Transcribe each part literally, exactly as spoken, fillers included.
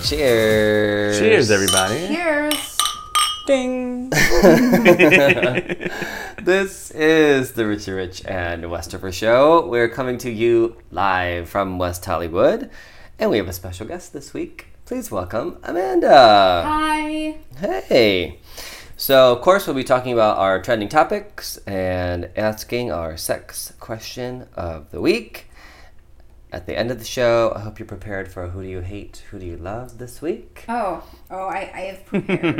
Cheers. Cheers, everybody. Cheers. Ding. This is the Richie Rich and Westover Show. We're coming to you live from West Hollywood. And we have a special guest this week. Please welcome Amanda. Hi. Hey. So, of course, we'll be talking about our trending topics and asking our sex question of the week. At the end of the show, I hope you're prepared for who do you hate, who do you love this week. Oh, oh, I, I have prepared.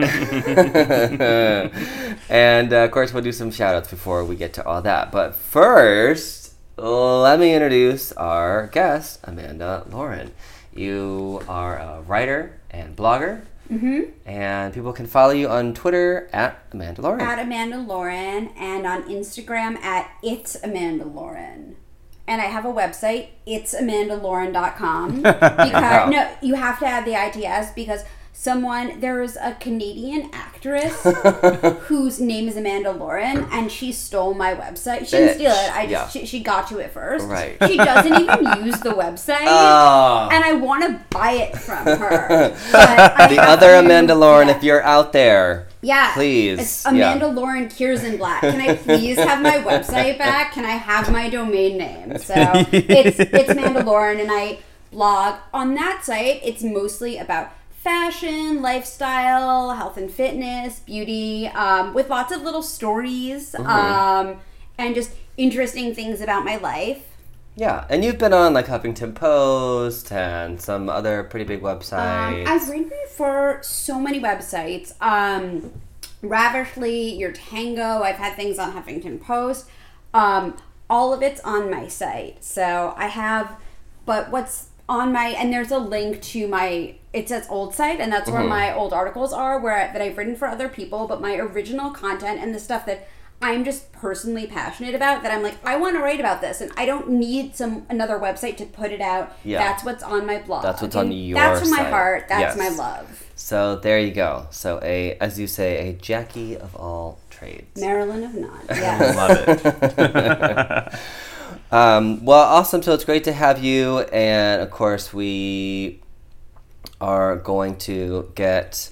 And, uh, of course, we'll do some shout-outs before we get to all that. But first, let me introduce our guest, Amanda Lauren. You are a writer and blogger. Mm-hmm. And people can follow you on Twitter at Amanda Lauren. At Amanda Lauren, and on Instagram at It's Amanda Lauren. And I have a website, it's amanda lauren dot com. Because no, you have to add the I T S because someone, there is a Canadian actress whose name is Amanda Lauren, and she stole my website. She didn't steal it. I just Yeah. she, she got to it first. Right. She doesn't even use the website, Oh. and I want to buy it from her. But I The have other to- Amanda Lauren, yeah. if you're out there, Yeah. please. It's Amanda Yeah. Lauren Kierzenblatt. Can I please have my website back? Can I have my domain name? So it's it's Amanda Lauren, and I blog on that site. It's mostly about fashion, lifestyle, health and fitness, beauty, um, with lots of little stories, Mm-hmm. um, and just interesting things about my life. Yeah, and you've been on like Huffington Post and some other pretty big websites. Um, I've written for so many websites. Um, Ravishly, Your Tango. I've had things on Huffington Post. Um, all of it's on my site. So I have, but what's on my, and there's a link to my, it says old site, and that's where Mhm. my old articles are, where that I've written for other people, but my original content and the stuff that I'm just personally passionate about, that I'm like, I want to write about this, and I don't need some another website to put it out. Yeah. That's what's on my blog. That's what's on And your That's from my site. heart. That's Yes. my love. So there you go. So a, as you say, a Jackie of all trades. Marilyn of None. I Yes. love it. Um, well, awesome. So it's great to have you. And of course, we are going to get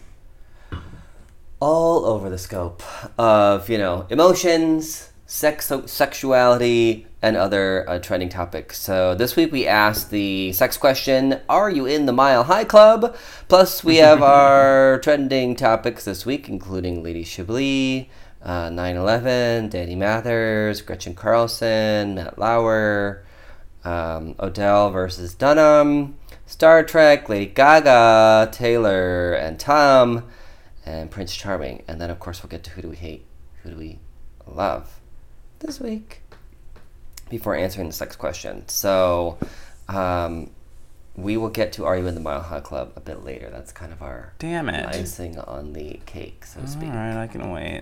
all over the scope of, you know, emotions, sex, sexuality, and other uh, trending topics. So this week we asked the sex question, are you in the Mile High Club? Plus we have our trending topics this week, including Lady Chablis, uh, nine eleven, Danny Mathers, Gretchen Carlson, Matt Lauer, um, Odell versus Dunham, Star Trek, Lady Gaga, Taylor and Tom, and Prince Charming. And then, of course, we'll get to who do we hate, who do we love this week before answering the sex question. So um, we will get to Are You in the Mile High Club a bit later. That's kind of our Damn it. icing on the cake, so to All speak. right, I can wait.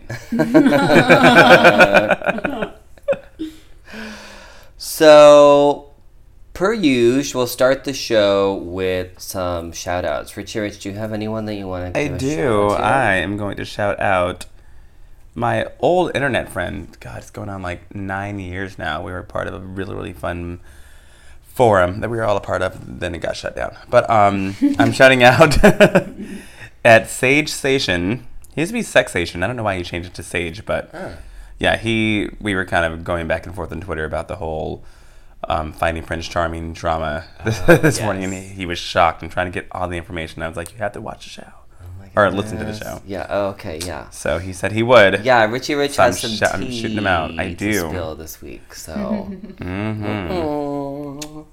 So, per usual, we'll start the show with some shout-outs. Richie Rich, do you have anyone that you want to I give a do. shout-out to? I am going to shout out my old internet friend. God, it's going on like nine years now. We were part of a really, really fun forum that we were all a part of. Then it got shut down. But um, I'm shouting out at Sage Station. He used to be Sex Station. I don't know why he changed it to Sage, but Oh. yeah, he. We were kind of going back and forth on Twitter about the whole um, Finding Prince Charming drama this, Oh, this yes. morning, and he, he was shocked and trying to get all the information. I was like, you have to watch the show. Oh my Or listen to the goodness. show. Yeah, oh, okay, yeah. So he said he would. Yeah, Richie Rich So I'm has some sh- tea I'm shooting him out. I to do. spill this week, so... Mm-hmm. Oh.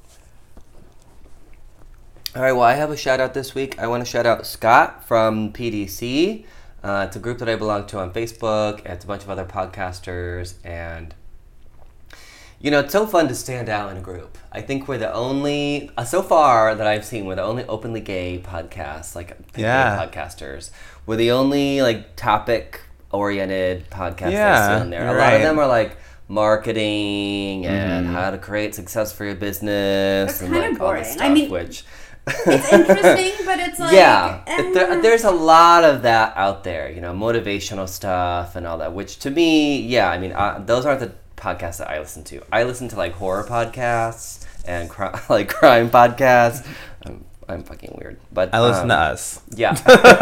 All right, well, I have a shout-out this week. I want to shout out Scott from P D C. Uh, it's a group that I belong to on Facebook. It's a bunch of other podcasters, and you know, it's so fun to stand out in a group. I think we're the only, uh, so far that I've seen, we're the only openly gay podcast, like Yeah. gay podcasters. We're the only like topic-oriented podcast Yeah, I see on there. A you're lot of right. them are like marketing and Mhm. how to create success for your business. That's and kinda like all this boring. stuff, I mean, which It's interesting, but it's like... yeah, eh. it- there, there's a lot of that out there, you know, motivational stuff and all that, which to me, yeah, I mean, uh, those aren't the podcasts that I listen to. I listen to like horror podcasts and cri- like crime podcasts. Um, I'm fucking weird. But I listen um, to us. Yeah.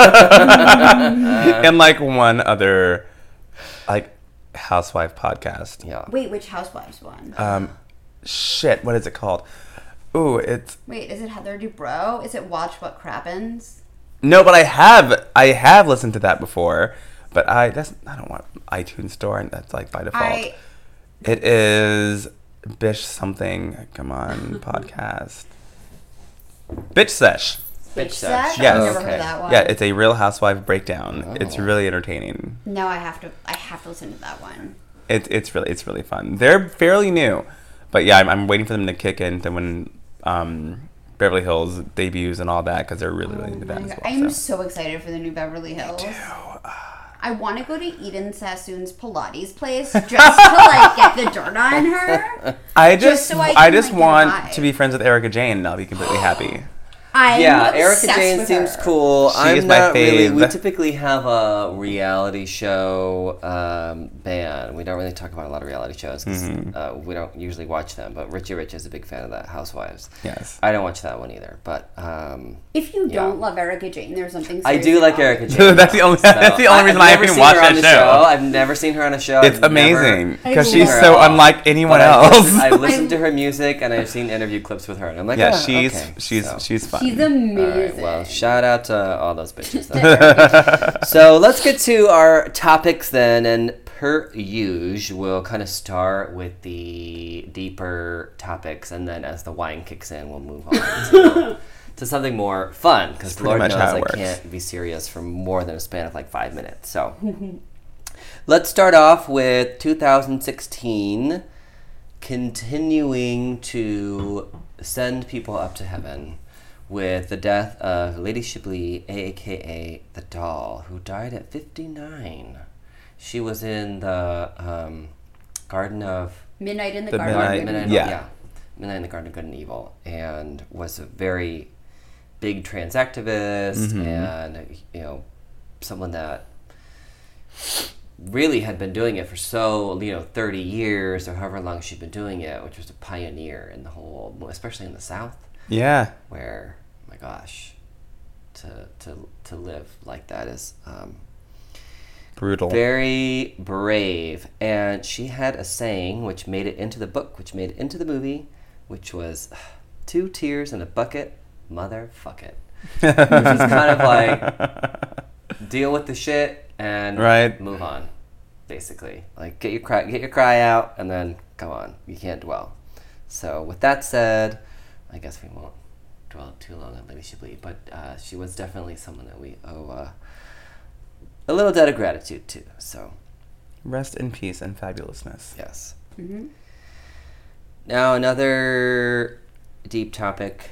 And like one other, like, housewife podcast. Yeah. Wait, which Housewives one? Um, shit, what is it called? Ooh, it's Wait, is it Heather Dubrow? Is it Watch What Crappens? no, but I have I have listened to that before, but I that's I don't want iTunes Store, and that's like by default. I It is Bish something. Come on, podcast. Bitch Sesh. Bitch Bitch Sesh. Sesh? Yes. I've never Okay. heard that one. Yeah, it's a Real Housewife breakdown. Oh. It's really entertaining. No, I have to. I have to listen to that one. It's it's really it's really fun. They're fairly new, but yeah, I'm, I'm waiting for them to kick in to when um, Beverly Hills debuts and all that because they're really really into that Oh my as God. well. I'm so. so excited for the new Beverly Hills. I want to go to Eden Sassoon's Pilates place just to like get the dirt on her. I just just so I I, can, just like, get a want vibe. to be friends with Erica Jane and I'll be completely happy. I'm Yeah, obsessed Erica Jane with seems her. cool. She I'm is my not really. We fave. typically have a reality show um, ban. We don't really talk about a lot of reality shows because Mm-hmm. uh, we don't usually watch them. But Richie Rich is a big fan of that Housewives. Yes. I don't watch that one either. But um, If you Yeah. don't love Erica Jane, there's something. I do seriously like wrong. Erica Jane. That's the only- though. that's the only reason I I've never even seen watch her that on the show. I've never seen her on a show. It's I've never- amazing I because love she's her. so unlike anyone But I've else. listened, I've listened to her music and I've seen interview clips with her, and I'm like, yeah, ah, she's okay. she's So. she's fun. She's All amazing. right, well, shout out to all those bitches. Then. So let's get to our topics then, and per usual, we'll kind of start with the deeper topics, and then as the wine kicks in, we'll move on to, to something more fun, because pretty Lord much knows how it I works. can't be serious for more than a span of like five minutes. So let's start off with two thousand sixteen, continuing to send people up to heaven with the death of Lady Chablis, aka the Doll, who died at fifty-nine. She was in the um, Garden of Midnight in the, The Garden. Midnight- of Midnight, Eden. yeah. yeah, Midnight in the Garden of Good and Evil, and was a very big trans activist, Mhm. and you know, someone that really had been doing it for so you know thirty years or however long she'd been doing it, which was a pioneer in the whole, especially in the South, yeah. where my gosh, to to to live like that is um, Brutal. very brave. And she had a saying which made it into the book, which made it into the movie, which was two tears in a bucket, motherfuck it. Which is kind of like deal with the shit and Right. move on, basically. Like get your cry get your cry out and then come on. You can't dwell. So with that said, I guess we won't dwell too long on Lady Chablis, but uh, she was definitely someone that we owe uh, a little debt of gratitude to. So Rest in peace and fabulousness. yes. Mm-hmm. Now another deep topic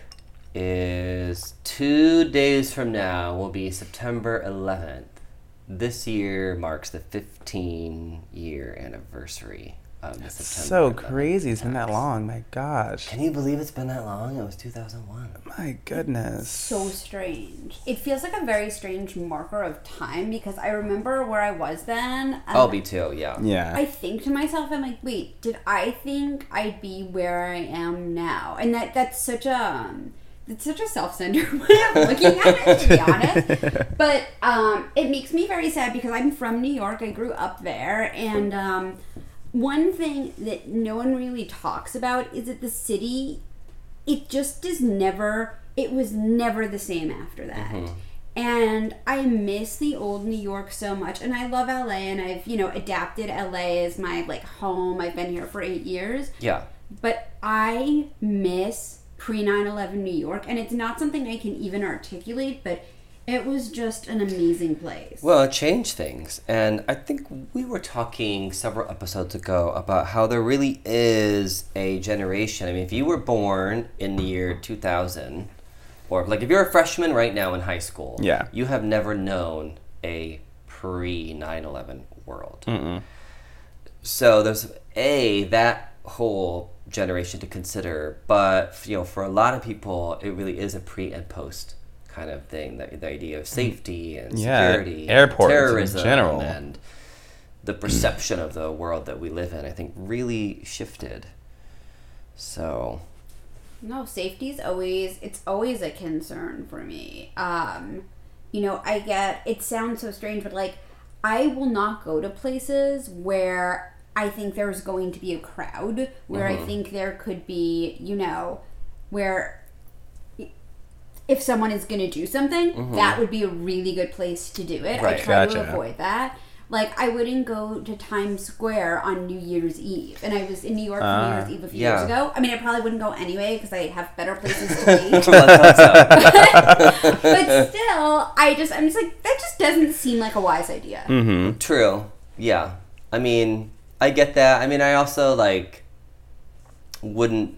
is two days from now will be September eleventh. This year marks the fifteen year anniversary of the September So eleventh crazy. It's been that attacks. long. My gosh. Can you believe it's been that long? It was two thousand one. My goodness. So strange. It feels like a very strange marker of time because I remember where I was then. and I'll be too, yeah. Yeah. I think to myself, I'm like, wait, did I think I'd be where I am now? And that that's such a um, it's such a self-centered way of looking at it, to be honest. But um, it makes me very sad because I'm from New York. I grew up there, and um, one thing that no one really talks about is that the city, it just is never. It was never the same after that. Mhm. And I miss the old New York so much, and I love L A, and I've, you know, adapted L A as my, like, home. I've been here for eight years. Yeah. But I miss pre nine eleven New York, and it's not something I can even articulate, but it was just an amazing place. Well, it changed things. And I think we were talking several episodes ago about how there really is a generation. I mean, if you were born in the year two thousand, or like if you're a freshman right now in high school, Yeah. you have never known a pre nine eleven world. Mm-mm. So there's a that whole generation to consider, but you know, for a lot of people, it really is a pre and post kind of thing. The, the idea of safety and Yeah, security, airports in and terrorism, general. and the perception of the world that we live in, I think, really shifted. So, No, safety's always it's always a concern for me. Um, you know, I get it sounds so strange, but like I will not go to places where I think there's going to be a crowd, where mm-hmm. I think there could be, you know, where if someone is going to do something, mm-hmm. that would be a really good place to do it. Right. I try Gotcha. to avoid that. Like, I wouldn't go to Times Square on New Year's Eve. And I was in New York for Uh, New Year's Eve a few yeah. years ago. I mean, I probably wouldn't go anyway because I have better places to be. Let's hope so. But still, I just, I'm just like, that just doesn't seem like a wise idea. Mm-hmm. True. Yeah. I mean, I get that. I mean, I also, like, wouldn't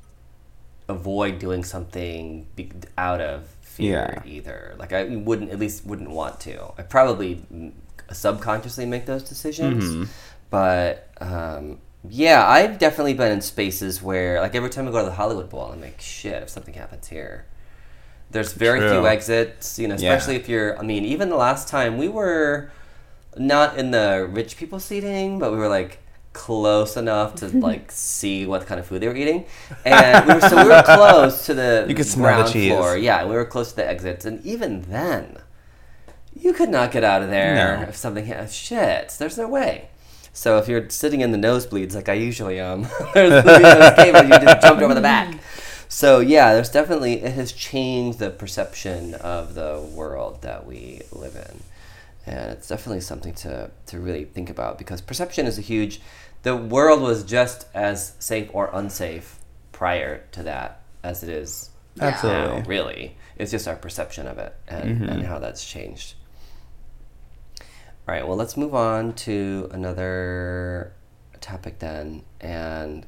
avoid doing something be- out of fear Yeah. either. Like, I wouldn't, at least wouldn't want to. I probably subconsciously make those decisions. Mm-hmm. But, um, yeah, I've definitely been in spaces where, like, every time I go to the Hollywood Bowl, I'm like, shit, if something happens here. There's very True. few exits, you know, especially Yeah. if you're, I mean, even the last time we were not in the rich people seating, but we were, like, close enough to, like, see what kind of food they were eating. And we were, so we were close to the You could smell the ground cheese. floor. Yeah, we were close to the exits. And even then, you could not get out of there No. if something hit. Shit, there's no way. So if you're sitting in the nosebleeds like I usually am, there's you know, this cable, you just jumped over the back. So yeah, there's definitely, it has changed the perception of the world that we live in. And it's definitely something to, to really think about, because perception is a huge, the world was just as safe or unsafe prior to that as it is Absolutely. now, really. It's just our perception of it and, Mm-hmm. and how that's changed. All right, well, let's move on to another topic then. And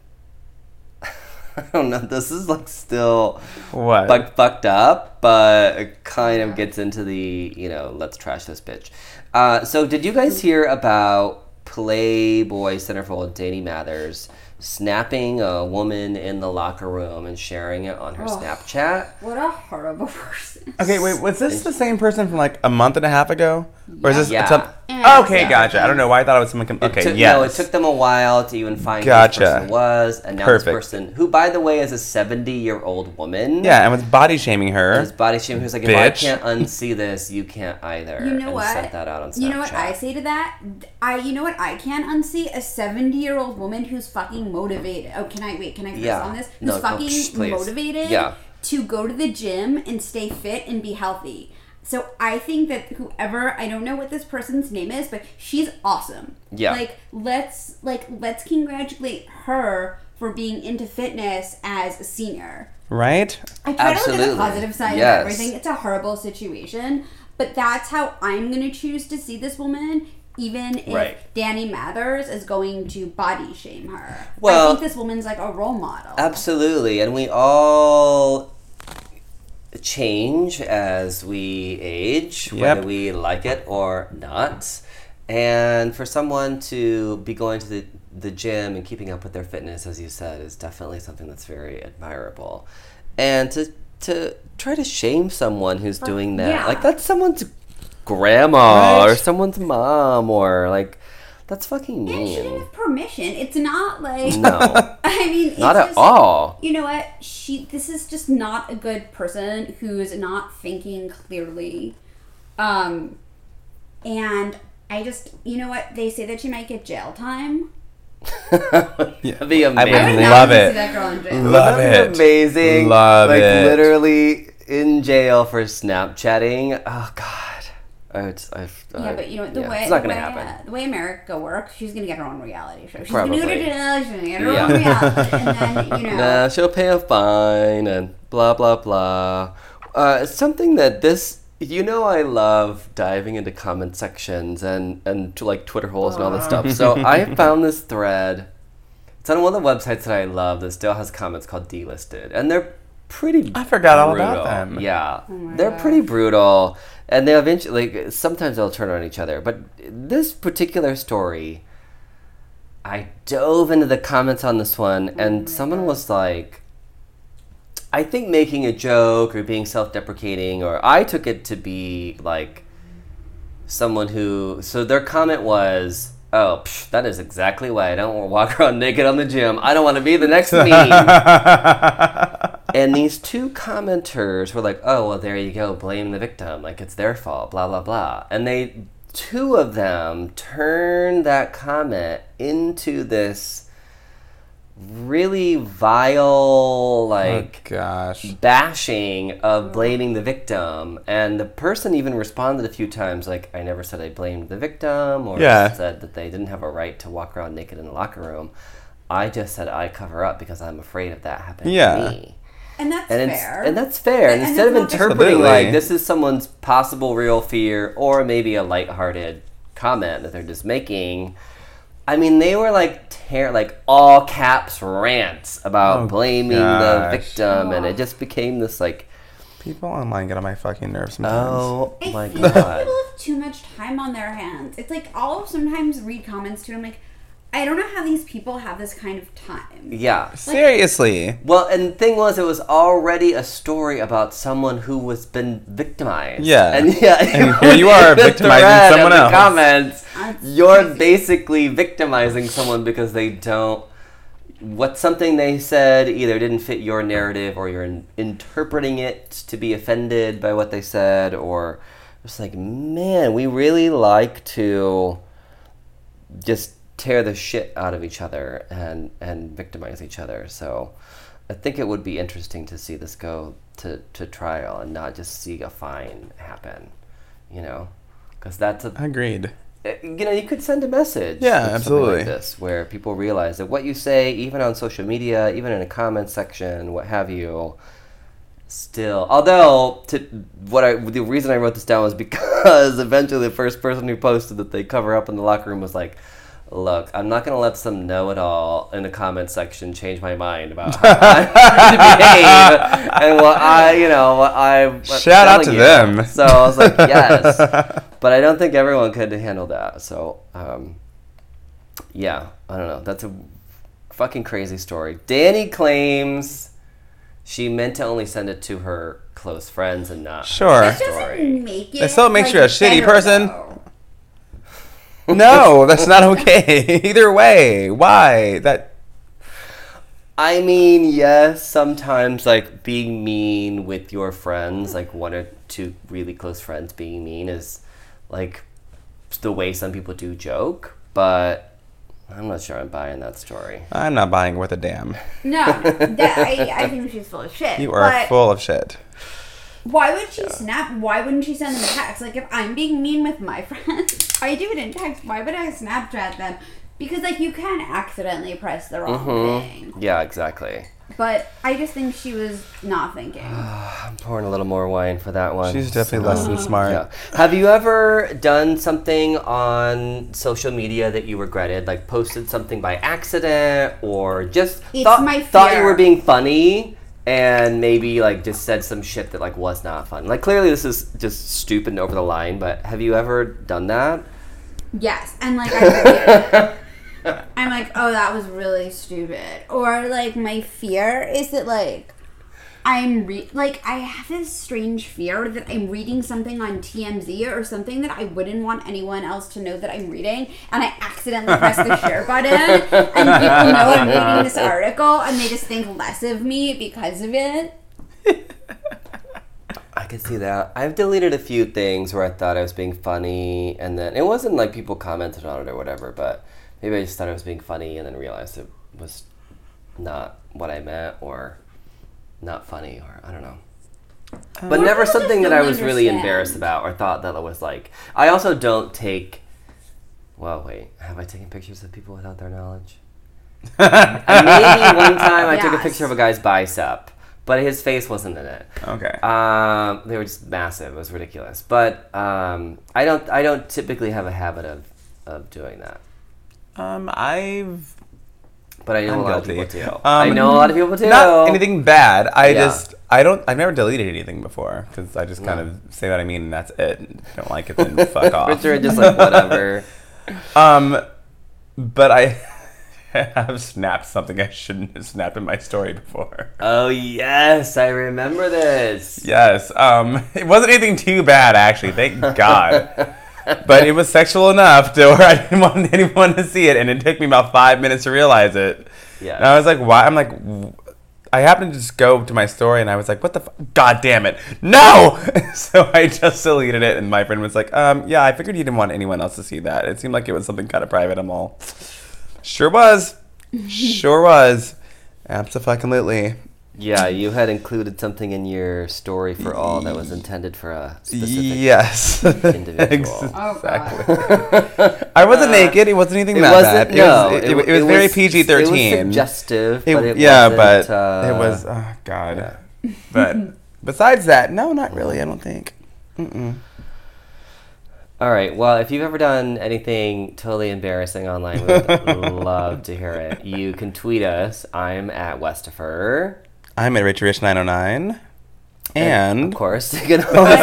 I don't know, this is like still What? fuck, fucked up, but it kind of gets into the, you know, let's trash this bitch. Uh, so did you guys hear about Playboy centerfold Danny Mathers snapping a woman in the locker room and sharing it on her Oh. Snapchat? What a horrible person. Okay, wait, was this the same person from like a month and a half ago? Or is this Yeah. some- Yeah. Okay, Yeah. gotcha. I don't know why I thought it was someone. Com- It okay, took, yes. No, it took them a while to even find Gotcha. who this person was, and now Perfect. this person, who by the way is a seventy-year-old woman, Yeah, and was body shaming her. his body shame, who's like, if I Bitch. can't unsee this, you can't either. You know and what? Sent that out on Snapchat. You know what I say to that? I you know what I can't unsee? A seventy-year-old woman who's fucking motivated. Oh, can I wait? Can I curse Yeah. on this? Who's No, no, fucking psh, please. motivated Yeah. to go to the gym and stay fit and be healthy. So I think that whoever, I don't know what this person's name is, but she's awesome. Yeah. Like let's like let's congratulate her for being into fitness as a senior. Right? I try to look at Absolutely. the positive side Yes. of everything. It's a horrible situation, but that's how I'm going to choose to see this woman, even if Right. Danny Mathers is going to body shame her. Well- I think this woman's like a role model. Absolutely, and we all change as we age, Yep. whether we like it or not. And for someone to be going to the, the gym and keeping up with their fitness, as you said, is definitely something that's very admirable. And to to try to shame someone who's doing that, yeah. like that's someone's grandma Right. or someone's mom, or like that's fucking And she didn't mean. have permission. It's not like No, I mean, it's not at just, all. You know what? She. This is just not a good person who's not thinking clearly, um, and I just, you know what? They say that she might get jail time. That'd be I amazing. would I would love not to it. see that girl in jail. Love Wouldn't that it. be amazing. Love like, it. literally in jail for Snapchatting. Oh God. I, it's, I've, Yeah, I- but you know what? The yeah, way it's not the gonna way, happen. uh, the way America works, she's gonna get her own reality show. She's Probably. gonna go to jail. She's gonna get her Yeah. own reality, and then you know. Nah, she'll pay a fine and blah blah blah. Uh, it's something that this. You know, I love diving into comment sections and and to like Twitter holes and all this stuff. So I found this thread. It's on one of the websites that I love that still has comments called Delisted, and they're pretty. I forgot all brutal. about them. Yeah, my they're gosh. pretty brutal, and they eventually like sometimes they'll turn on each other. But this particular story, I dove into the comments on this one, and someone was like, I think making a joke or being self-deprecating, or I took it to be like someone who. So their comment was, "Oh, psh, that is exactly why I don't want to walk around naked on the gym. I don't want to be the next meme." And these two commenters were like, oh, well, there you go, blame the victim, like it's their fault, blah, blah, blah. And they, two of them turned that comment into this really vile, like, oh, gosh. bashing of blaming the victim. And the person even responded a few times, like, I never said I blamed the victim, or yeah. said that they didn't have a right to walk around naked in the locker room. I just said I cover up because I'm afraid of that happening yeah. to me. And that's and fair. And that's fair. And, and instead of interpreting Absolutely. like this is someone's possible real fear or maybe a lighthearted comment that they're just making, I mean, they were like tear like all caps rants about oh, blaming gosh. the victim, oh. and it just became this like people online get on my fucking nerves sometimes. oh I my feel god. like people have too much time on their hands. It's like I'll sometimes read comments too. I'm like, I don't know how these people have this kind of time. Yeah. Seriously. Well, and the thing was, it was already a story about someone who was been victimized. Yeah. And yeah, And here you are the victimizing thread of someone the else. Comments, That's you're crazy. basically victimizing someone because they don't. What something they said either didn't fit your narrative, or you're in, interpreting it to be offended by what they said, or it's like, man, we really like to just tear the shit out of each other and, and victimize each other. So I think it would be interesting to see this go to, to trial and not just see a fine happen, you know? Because that's a... Agreed. You know, you could send a message. Yeah, with something absolutely. Like this, where people realize that what you say, even on social media, even in a comment section, what have you, still. Although, to, what I the reason I wrote this down was because eventually the first person who posted that they cover up in the locker room was like, look, I'm not going to let some know-it-all in the comment section change my mind about how I'm going to behave and what I, you know, what I'm Shout out to you. them. So I was like, yes. But I don't think everyone could handle that. So, um, yeah, I don't know. That's a fucking crazy story. Danny claims she meant to only send it to her close friends and not Sure. her That story. doesn't make it. That still makes like, you a shitty better, person. though. No, that's not okay. Either way. Why? That I mean, yes, sometimes like being mean with your friends, like one or two really close friends being mean is like the way some people do joke, but I'm not sure I'm buying that story. I'm not buying worth a damn. No, that, I, I think she's full of shit. You are but full of shit. Why would she snap? Why wouldn't she send them a text? Like, if I'm being mean with my friends, I do it in text. Why would I Snapchat them? Because, like, you can accidentally press the wrong Mm-hmm. thing. Yeah, exactly. But I just think she was not thinking. I'm pouring a little more wine for that one. She's definitely less than smart. Yeah. Have you ever done something on social media that you regretted? Like posted something by accident or just It's thought, my thought you fear. were being funny and maybe like just said some shit that like was not fun? Like clearly this is just stupid and over the line, but have you ever done that? Yes, and like I forget it. I'm like, oh, that was really stupid. Or like my fear is that like I'm re- like I have this strange fear that I'm reading something on T M Z or something that I wouldn't want anyone else to know that I'm reading, and I accidentally press the share button, and people know I'm reading this article, and they just think less of me because of it. I could see that. I've deleted a few things where I thought I was being funny, and then it wasn't like people commented on it or whatever, but maybe I just thought I was being funny and then realized it was not what I meant or not funny, or I don't know. But Or never people something just that I don't was really understand. embarrassed about or thought that it was like. I also don't take. Well, wait. Have I taken pictures of people without their knowledge? And maybe one time I took a Yes. picture of a guy's bicep, but his face wasn't in it. Okay. Um, they were just massive. It was ridiculous. But um, I don't. I don't typically have a habit of, of doing that. Um, I've But I know I'm a lot guilty. of people do. Um, I know a lot of people do. not anything bad. I Yeah. just I don't. I've never deleted anything before because I just kind No. of say what I mean and that's it. If you don't like it, then fuck off. Richard just like whatever. Um, but I have snapped something I shouldn't have snapped in my story before. Oh yes, I remember this. Yes. Um, it wasn't anything too bad actually. Thank God. But it was sexual enough to where I didn't want anyone to see it, and it took me about five minutes to realize it. Yeah. And I was like, "Why?" I'm like, w- I happened to just go to my story and I was like, what the fuck? God damn it. No! So I just deleted it and my friend was like, um, yeah, I figured you didn't want anyone else to see that. It seemed like it was something kind of private. I'm all, sure was. Sure was. Abso-fucking-lutely. Yeah, you had included something in your story for all that was intended for a specific yes. individual. Oh, Exactly. God. I wasn't naked. It wasn't anything It that wasn't. bad. No, it was, it, it, it was very P G thirteen. It was suggestive, It- but it yeah, wasn't, but uh, it was. Oh God. But besides that, no, not really. I don't think. Mm-mm. All right. Well, if you've ever done anything totally embarrassing online, we would love to hear it. You can tweet us. I'm at Westifer. I'm at Rich Rich nine oh nine, and Of course, you can always,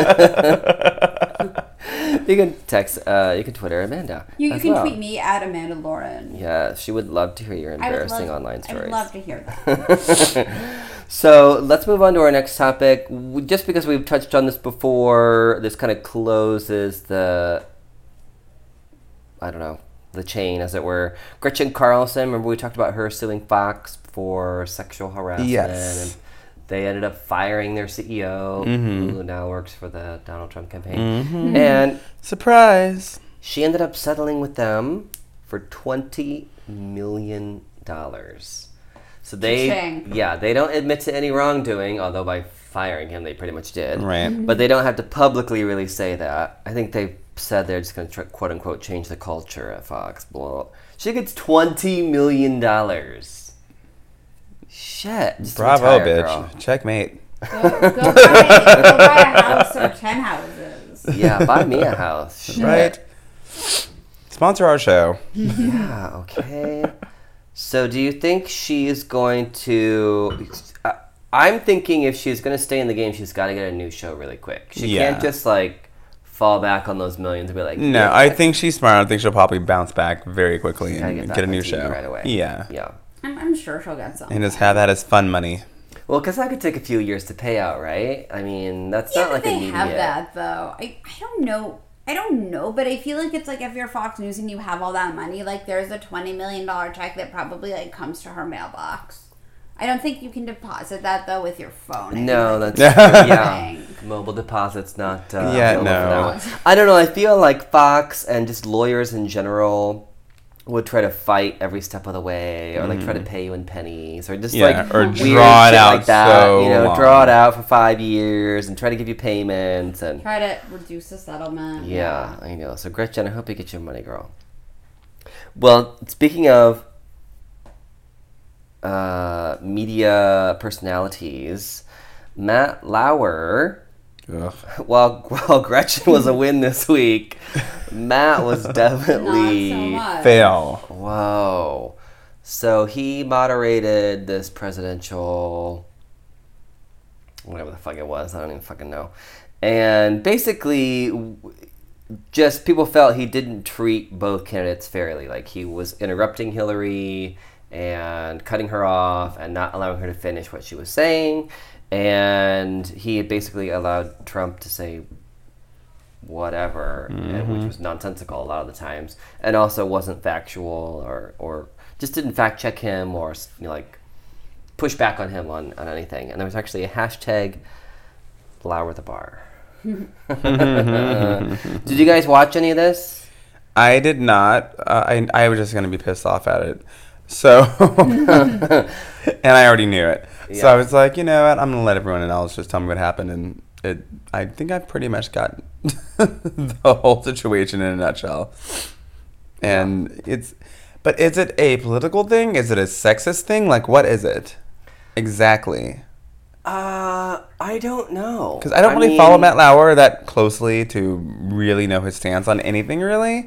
you can text, uh, you can Twitter Amanda. You, you as can well. tweet me at Amanda Lauren. Yeah, she would love to hear your I would embarrassing love, online I stories. would love to hear that. So let's move on to our next topic. W- Just because we've touched on this before, this kind of closes the, I don't know, the chain, as it were. Gretchen Carlson, remember we talked about her suing Fox for sexual harassment? Yes. And they ended up firing their C E O, Mhm. who now works for the Donald Trump campaign. Mhm. And surprise. she ended up settling with them for twenty million dollars. So they, Cha-ching. yeah, they don't admit to any wrongdoing, although by firing him, they pretty much did. Right. But they don't have to publicly really say that. I think they said they're just going to, quote unquote, change the culture at Fox. Blah. She gets twenty million dollars. Shit. Just Bravo, retire, bitch. girl. Checkmate. Go, go, buy, go buy a house or ten houses. Yeah, buy me a house. Shit. Right. Sponsor our show. Yeah, okay. So do you think she's going to... I, I'm thinking if she's going to stay in the game, she's got to get a new show really quick. She Yeah. can't just, like, fall back on those millions and be like... No, yeah, I think she's smart. I think she'll probably bounce back very quickly gotta and get get, back a new on T V show right away. Yeah. Yeah. I'm, I'm sure she'll get some. And just have that as fun money. Well, because that could take a few years to pay out, right? I mean, that's Yeah, not but like they immediate. have that though. I, I don't know. I don't know, but I feel like it's like if you're Fox News and you have all that money, like there's a twenty million dollar check that probably like comes to her mailbox. I don't think you can deposit that though with your phone. I No, think that's that's yeah. Mobile deposits not. Uh, Yeah, available for no. that one. I don't know. I feel like Fox and just lawyers in general would try to fight every step of the way, or like try to pay you in pennies, or just Yeah, like or weird draw it shit out like that. so you know, long. draw it out for five years and try to give you payments and. Try to reduce the settlement. Yeah, I know. So Gretchen, I hope you get your money, girl. Well, speaking of uh, media personalities, Matt Lauer, Ugh. while while Gretchen was a win this week, Matt was definitely Not so much. Fail. whoa. So he moderated this presidential, whatever the fuck it was, I don't even fucking know. And basically, w- just people felt he didn't treat both candidates fairly. Like he was interrupting Hillary and cutting her off and not allowing her to finish what she was saying. And he basically allowed Trump to say whatever, and- which was nonsensical a lot of the times, and also wasn't factual or, or just didn't fact check him or you know, like push back on him on, on anything. And there was actually a hashtag Lauer the bar. Did you guys watch any of this? I did not. Uh, I I was just gonna be pissed off at it. So, and I already knew it. So Yeah. I was like, you know what? I'm gonna let everyone else just tell me what happened, and it. I think I've pretty much got the whole situation in a nutshell. And it's, but is it a political thing? Is it a sexist thing? Like, what is it exactly? Uh, I don't know. Because I don't really mean, follow Matt Lauer that closely to really know his stance on anything, really.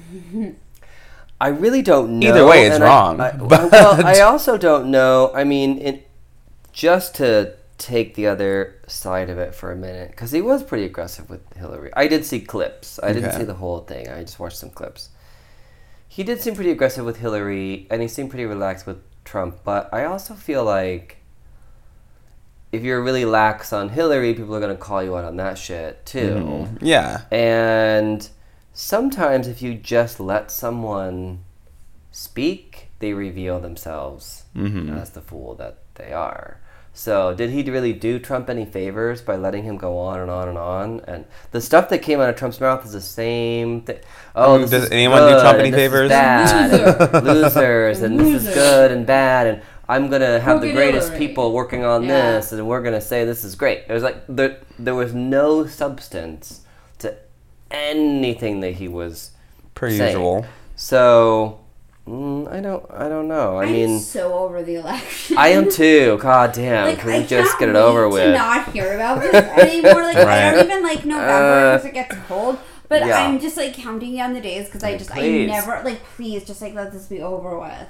I really don't know. Either way, it's and I- wrong, I, but- well, I also don't know. I mean, it, just to take the other side of it for a minute, because he was pretty aggressive with Hillary. I did see clips. I didn't Okay. see the whole thing. I just watched some clips. He did seem pretty aggressive with Hillary, and he seemed pretty relaxed with Trump. But I also feel like if you're really lax on Hillary, people are going to call you out on that shit, too. Mhm. Yeah. And sometimes if you just let someone speak, they reveal themselves Mhm. as the fool that they are. So did he really do Trump any favors by letting him go on and on and on? And the stuff that came out of Trump's mouth is the same thing. Oh, Um, this does is anyone good, do Trump any and this is favors? bad, and losers, and this Loser. is good and bad, and I'm gonna have the Crooked greatest Hillary. people working on Yeah. this, and we're gonna say this is great. It was like there, there was no substance to anything that he was Per saying. usual. So mm, I don't, I don't know. I I'm mean, so over the election. I am too. God damn, Like, can I we just can't get it wait over to with? not hear about this anymore. Like I Right. don't even like November Uh, because it gets cold. But yeah. I'm just like counting down the days because I just Please. I never like please just like let this be over with.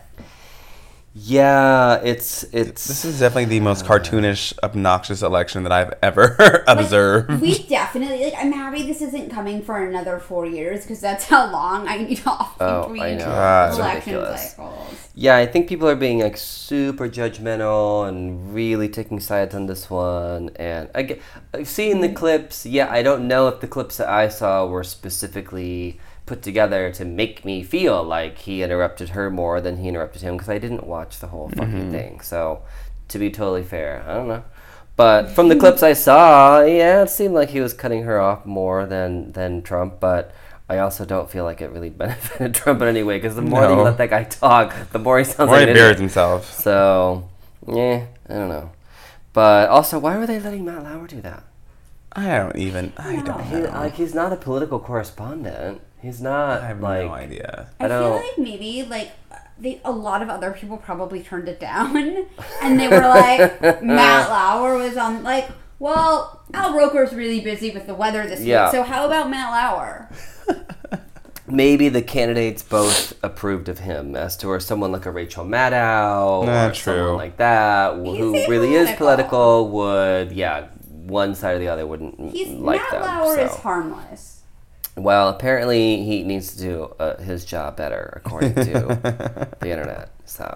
Yeah, it's it's. This is definitely the most cartoonish, obnoxious election that I've ever observed. We definitely like. I'm happy this isn't coming for another four years because that's how long I need off Oh, between I know. God. election Ridiculous. cycles. Yeah, I think people are being like super judgmental and really taking sides on this one. And I get, I've seen the clips. Yeah, I don't know if the clips that I saw were specifically put together to make me feel like he interrupted her more than he interrupted him because I didn't watch the whole fucking thing. So, to be totally fair, I don't know. But from the clips I saw, yeah, it seemed like he was cutting her off more than than Trump. But I also don't feel like it really benefited Trump in any way because the more that you No. let that guy talk, the more he sounds Or like he an buries idiot. himself. So, yeah, I don't know. But also, why were they letting Matt Lauer do that? I don't even. I don't He, know. like, he's not a political correspondent. He's not I have like. no idea. I, I feel don't- like maybe like they, a lot of other people probably turned it down, and they were like, Matt Lauer was on like, well, Al Roker's really busy with the weather this Yeah. week, so how about Matt Lauer? Maybe the candidates both approved of him, as to where someone like a Rachel Maddow Nah, or true. someone like that, wh- He's who a really is political. political, would yeah, one side or the other wouldn't He's like Matt them. Lauer so. is harmless. Well, apparently he needs to do uh, his job better, according to the internet. So,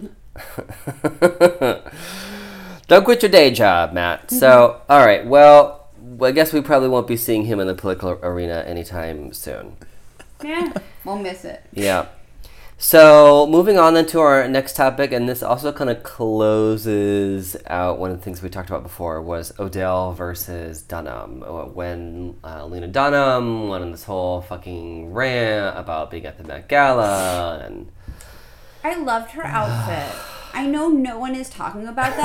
don't quit your day job, Matt. So, all right. Well, I guess we probably won't be seeing him in the political arena anytime soon. Yeah, we'll miss it. Yeah. So, moving on then to our next topic, and this also kind of closes out one of the things we talked about before was Odell versus Dunham. Uh, When uh, Lena Dunham went on this whole fucking rant about being at the Met Gala, and I loved her outfit. I know no one is talking about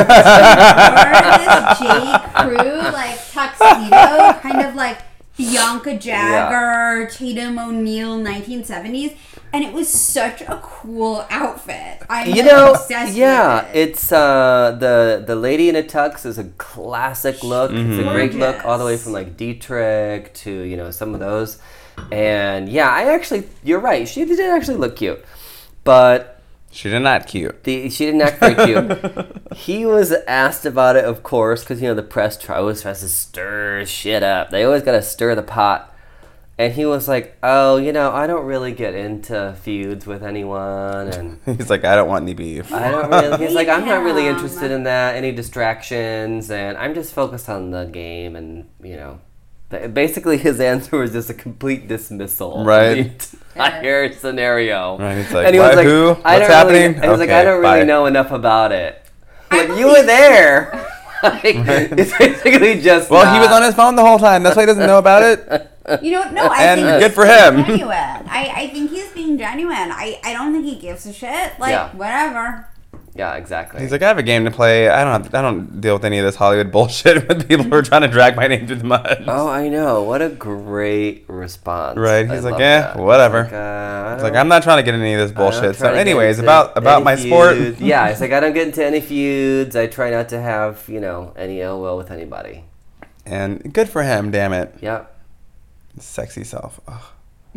that. She wore this J. Crew like tuxedo, kind of like Bianca Jagger, Tatum O'Neal, nineteen seventies, and it was such a cool outfit. I'm you like, know, obsessed yeah, with it. it's uh, the the lady in a tux is a classic look. It's a great look, all the way Gorgeous. from like Dietrich to you know some of those, and yeah, I actually, you're right, she did actually look cute, but. She did not cute. The, she didn't act very cute. He was asked about it, of course, because, you know, the press try, always tries to stir shit up. They always got to stir the pot. And he was like, oh, you know, I don't really get into feuds with anyone. And He's like, I don't want any beef. I don't really, he's like, I'm not really Yeah. interested in that, any distractions. And I'm just focused on the game. And, you know, ba- basically his answer was just a complete dismissal. of Right. the entire scenario. Right, it's like, and he was what, like, who? I What's don't really, happening? and he was like, Okay, I don't really bye. know enough about it. I Like, you believe- were there. Like, it's basically just. Well, he was not- on his phone the whole time. That's why he doesn't know about it. You know, no, I And think good he's for being him. Genuine. I, I think he's being genuine. I, I don't think he gives a shit. Like, Yeah. whatever. Yeah, exactly. He's like, I have a game to play. I don't. Have, I don't deal with any of this Hollywood bullshit with people who are trying to drag my name through the mud. oh, I know. What a great response. Right, I he's like, love eh, that. whatever. He's like, uh, I It's like, don't- I'm not trying to get any of this I don't bullshit. So, try to get anyways, into about about any my sport. feuds. Yeah, it's like I don't get into any feuds. I try not to have you know any ill will with anybody. And good for him. Damn it, Yep. sexy self. Oh,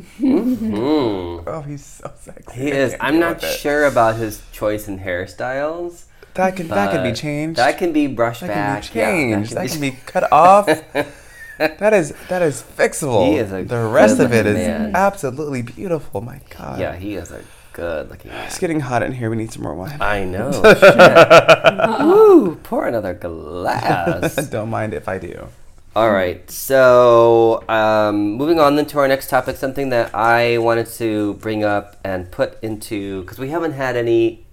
Hmm. oh he's so sexy. He I is. can't I'm deal not with it. sure about his choice in hairstyles. That can that can be but changed. That can be brushed That back. can be changed. Yeah, that can be cut off. That is that is fixable. He is a the rest of it is good-looking man. absolutely beautiful. My God. Yeah, he is a good looking man. It's getting hot in here. We need some more wine. I know. Shit. Woo! Pour another glass. Don't mind if I do. All right. So, um, moving on then to our next topic, something that I wanted to bring up and put into because we haven't had any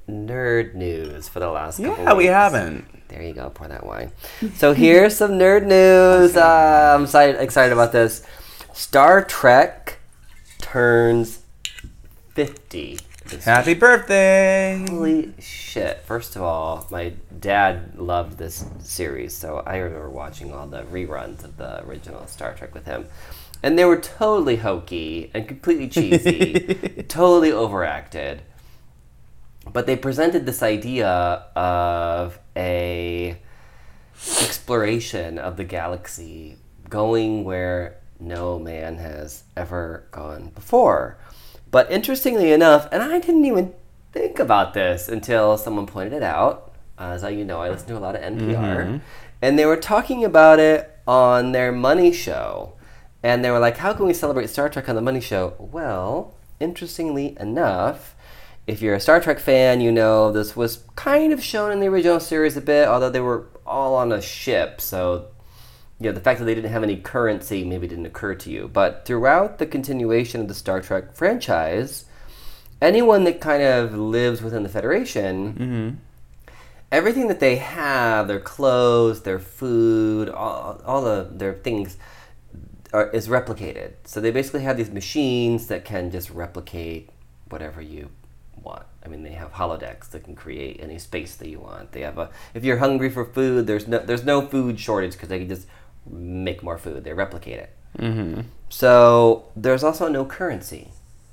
nerd news for the last couple Yeah, we weeks. haven't. There you go. Pour that wine. So here's some nerd news. Uh, I'm excited, excited about this. Star Trek turns fifty. this Happy birthday! Holy shit. First of all, my dad loved this series, so I remember watching all the reruns of the original Star Trek with him. And they were totally hokey and completely cheesy, totally overacted. But they presented this idea of a exploration of the galaxy going where no man has ever gone before. But interestingly enough, and I didn't even think about this until someone pointed it out. As you know, I listen to a lot of N P R. Mm-hmm. And they were talking about it on their Money Show. And they were like, how can we celebrate Star Trek on the Money Show? Well, interestingly enough, if you're a Star Trek fan, you know this was kind of shown in the original series a bit, although they were all on a ship. So, you know, the fact that they didn't have any currency maybe didn't occur to you. But throughout the continuation of the Star Trek franchise, anyone that kind of lives within the Federation, mm-hmm. everything that they have, their clothes, their food, all, all the their things, are, is replicated. So they basically have these machines that can just replicate whatever you want. I mean, they have holodecks that can create any space that you want. They have a, if you're hungry for food, there's no there's no food shortage because they can just make more food. They replicate it. Mm-hmm. So there's also no currency.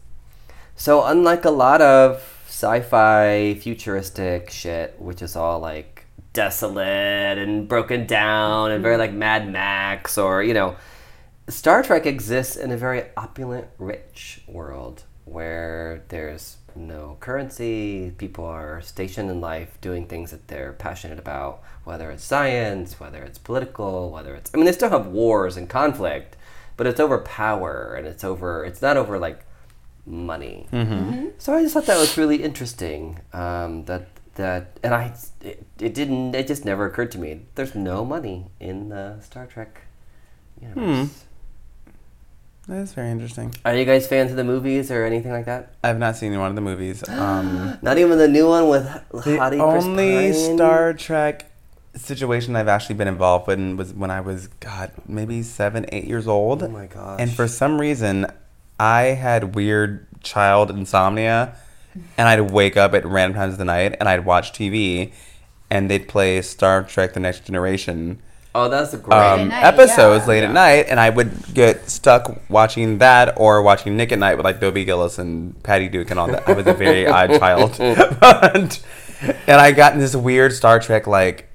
So unlike a lot of sci-fi futuristic shit, which is all like desolate and broken down and very like Mad Max, or, you know, Star Trek exists in a very opulent, rich world where there's no currency. People are stationed in life doing things that they're passionate about, whether it's science, whether it's political, whether it's, I mean, they still have wars and conflict, but it's over power, and it's over, it's not over like money. Mm-hmm. Mm-hmm. So I just thought that was really interesting. Um, that that, and I, it, it didn't, it just never occurred to me. There's no money in the Star Trek universe. Hmm. That's very interesting. Are you guys fans of the movies or anything like that? I've not seen one of the movies. Um, not even the new one with the Hottie only Chris Pine? Star Trek situation I've actually been involved in was when I was, God, maybe seven, eight years old. Oh my gosh. And for some reason, I had weird child insomnia, and I'd wake up at random times of the night, and I'd watch T V, and they'd play Star Trek The Next Generation. Oh, that's a great um, night, episodes yeah. late yeah. at night, and I would get stuck watching that or watching Nick at Night with like Dobie Gillis and Patty Duke and all that. I was a very odd child, and, and I got in this weird Star Trek like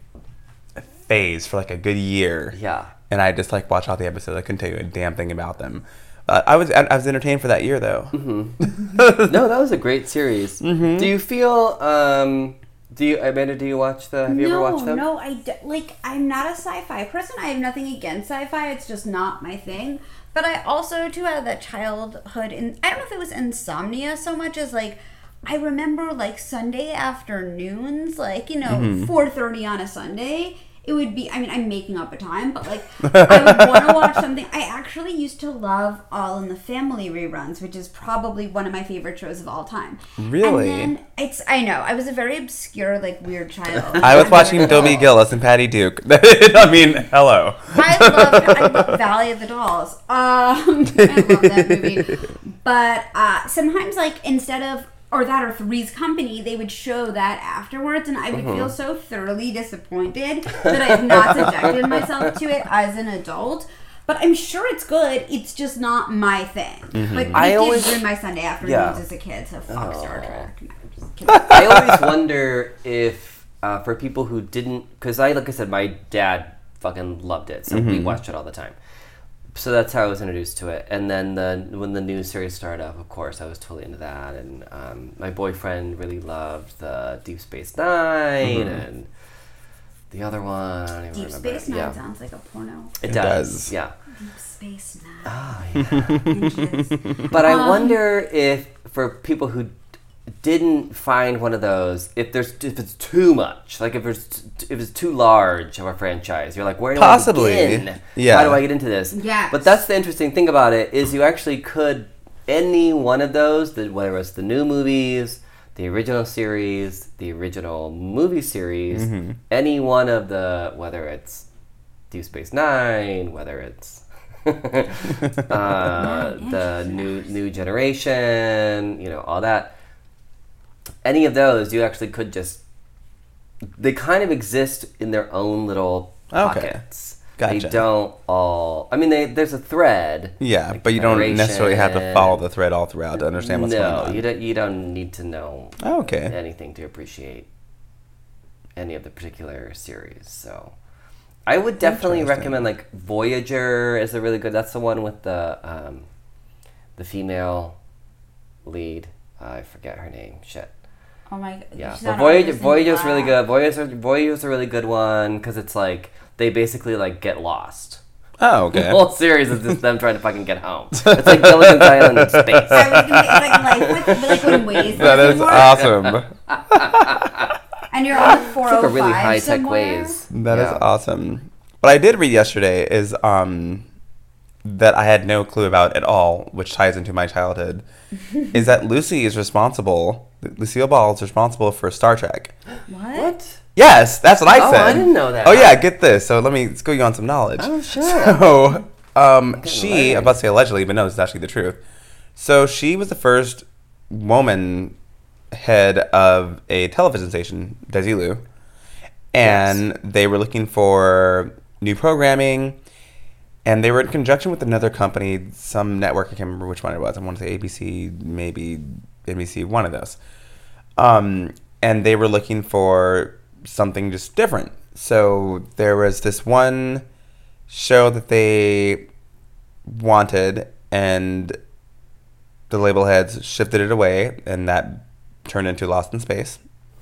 phase for like a good year. Yeah, and I just like watched all the episodes. I couldn't tell you a damn thing about them. Uh, I was I was entertained for that year though. Mm-hmm. No, that was a great series. Mm-hmm. Do you feel? Um, Do you, Amanda, do you watch the, have you no, ever watched them? No, I, d- like, I'm not a sci-fi person. I have nothing against sci-fi. It's just not my thing. But I also, too, had that childhood, and I don't know if it was insomnia so much as, like, I remember, like, Sunday afternoons, like, you know, mm-hmm. four thirty on a Sunday. It would be, I mean, I'm making up a time, but, like, I would want to watch something. I actually used to love All in the Family reruns, which is probably one of my favorite shows of all time. Really? And then it's, I know, I was a very obscure, like, weird child. I was watching Dobie Gillis and Patty Duke. I mean, hello. I love, I love Valley of the Dolls. Um, I love that movie. But uh, sometimes, like, instead of, or that or Three's Company, they would show that afterwards, and I would mm-hmm. feel so thoroughly disappointed that I have not subjected myself to it as an adult. But I'm sure it's good. It's just not my thing. Mm-hmm. But I it always did ruin my Sunday afternoons yeah. as a kid, so fuck oh. Star Trek. No, I'm just kidding. I always wonder if, uh, for people who didn't, because I, like I said, my dad fucking loved it, so mm-hmm. we watched it all the time. So that's how I was introduced to it. And then the, when the new series started up, of course, I was totally into that. And um, my boyfriend really loved the Deep Space Nine mm-hmm. and the other one. I don't even Deep remember. Space Nine yeah. sounds like a porno. It, it does. does. Yeah. Deep Space Nine. Oh, yeah. But I um, wonder if, for people who didn't find one of those, if there's if it's too much, like if it's if it's too large of a franchise, you're like, where do Possibly. I begin? Yeah. How do I get into this? Yeah. But that's the interesting thing about it is you actually could any one of those, the, whether it's the new movies, the original series, the original movie series, Mm-hmm. any one of the, whether it's Deep Space Nine, whether it's uh, the new new generation, you know, all that. Any of those, you actually could just. They kind of exist in their own little Okay. pockets. Gotcha. They don't all. I mean, they, there's a thread. Yeah, like but you don't necessarily have to Federation. follow the thread all throughout to understand what's no, going on. you don't. You don't need to know Oh, okay. anything to appreciate any of the particular series. So, I would definitely Interesting. recommend like Voyager is a really good. That's the one with the um, the female lead. I forget her name. Shit. Oh my! Yeah, she's but on Voyager, Anderson Voyager's really Black. good. Voyager, Voyager's a really good one because it's like they basically like get lost. Oh, The okay. whole series is just them trying to fucking get home. It's like Gilligan's Island in space. I was gonna say, like, like, what, like when Waze That is doesn't work, awesome. and you're on the four It's like oh a really five high tech somewhere. ways. That is Yeah. awesome. What I did read yesterday is um, that I had no clue about at all, which ties into my childhood, is that Lucy is responsible, Lucille Ball is responsible for Star Trek. What? What? Yes, that's what I Oh, said. I didn't know that. Oh, yeah, get this. So let me school you on some knowledge. Oh, sure. So, um, she, learned. I'm about to say allegedly, but no, it's actually the truth. So she was the first woman head of a television station, Desilu. And Yes. they were looking for new programming. And they were in conjunction with another company, some network, I can't remember which one it was. I want to say A B C, maybe N B C, one of those. Um, and they were looking for something just different. So there was this one show that they wanted, and the label heads shifted it away, and that turned into Lost in Space.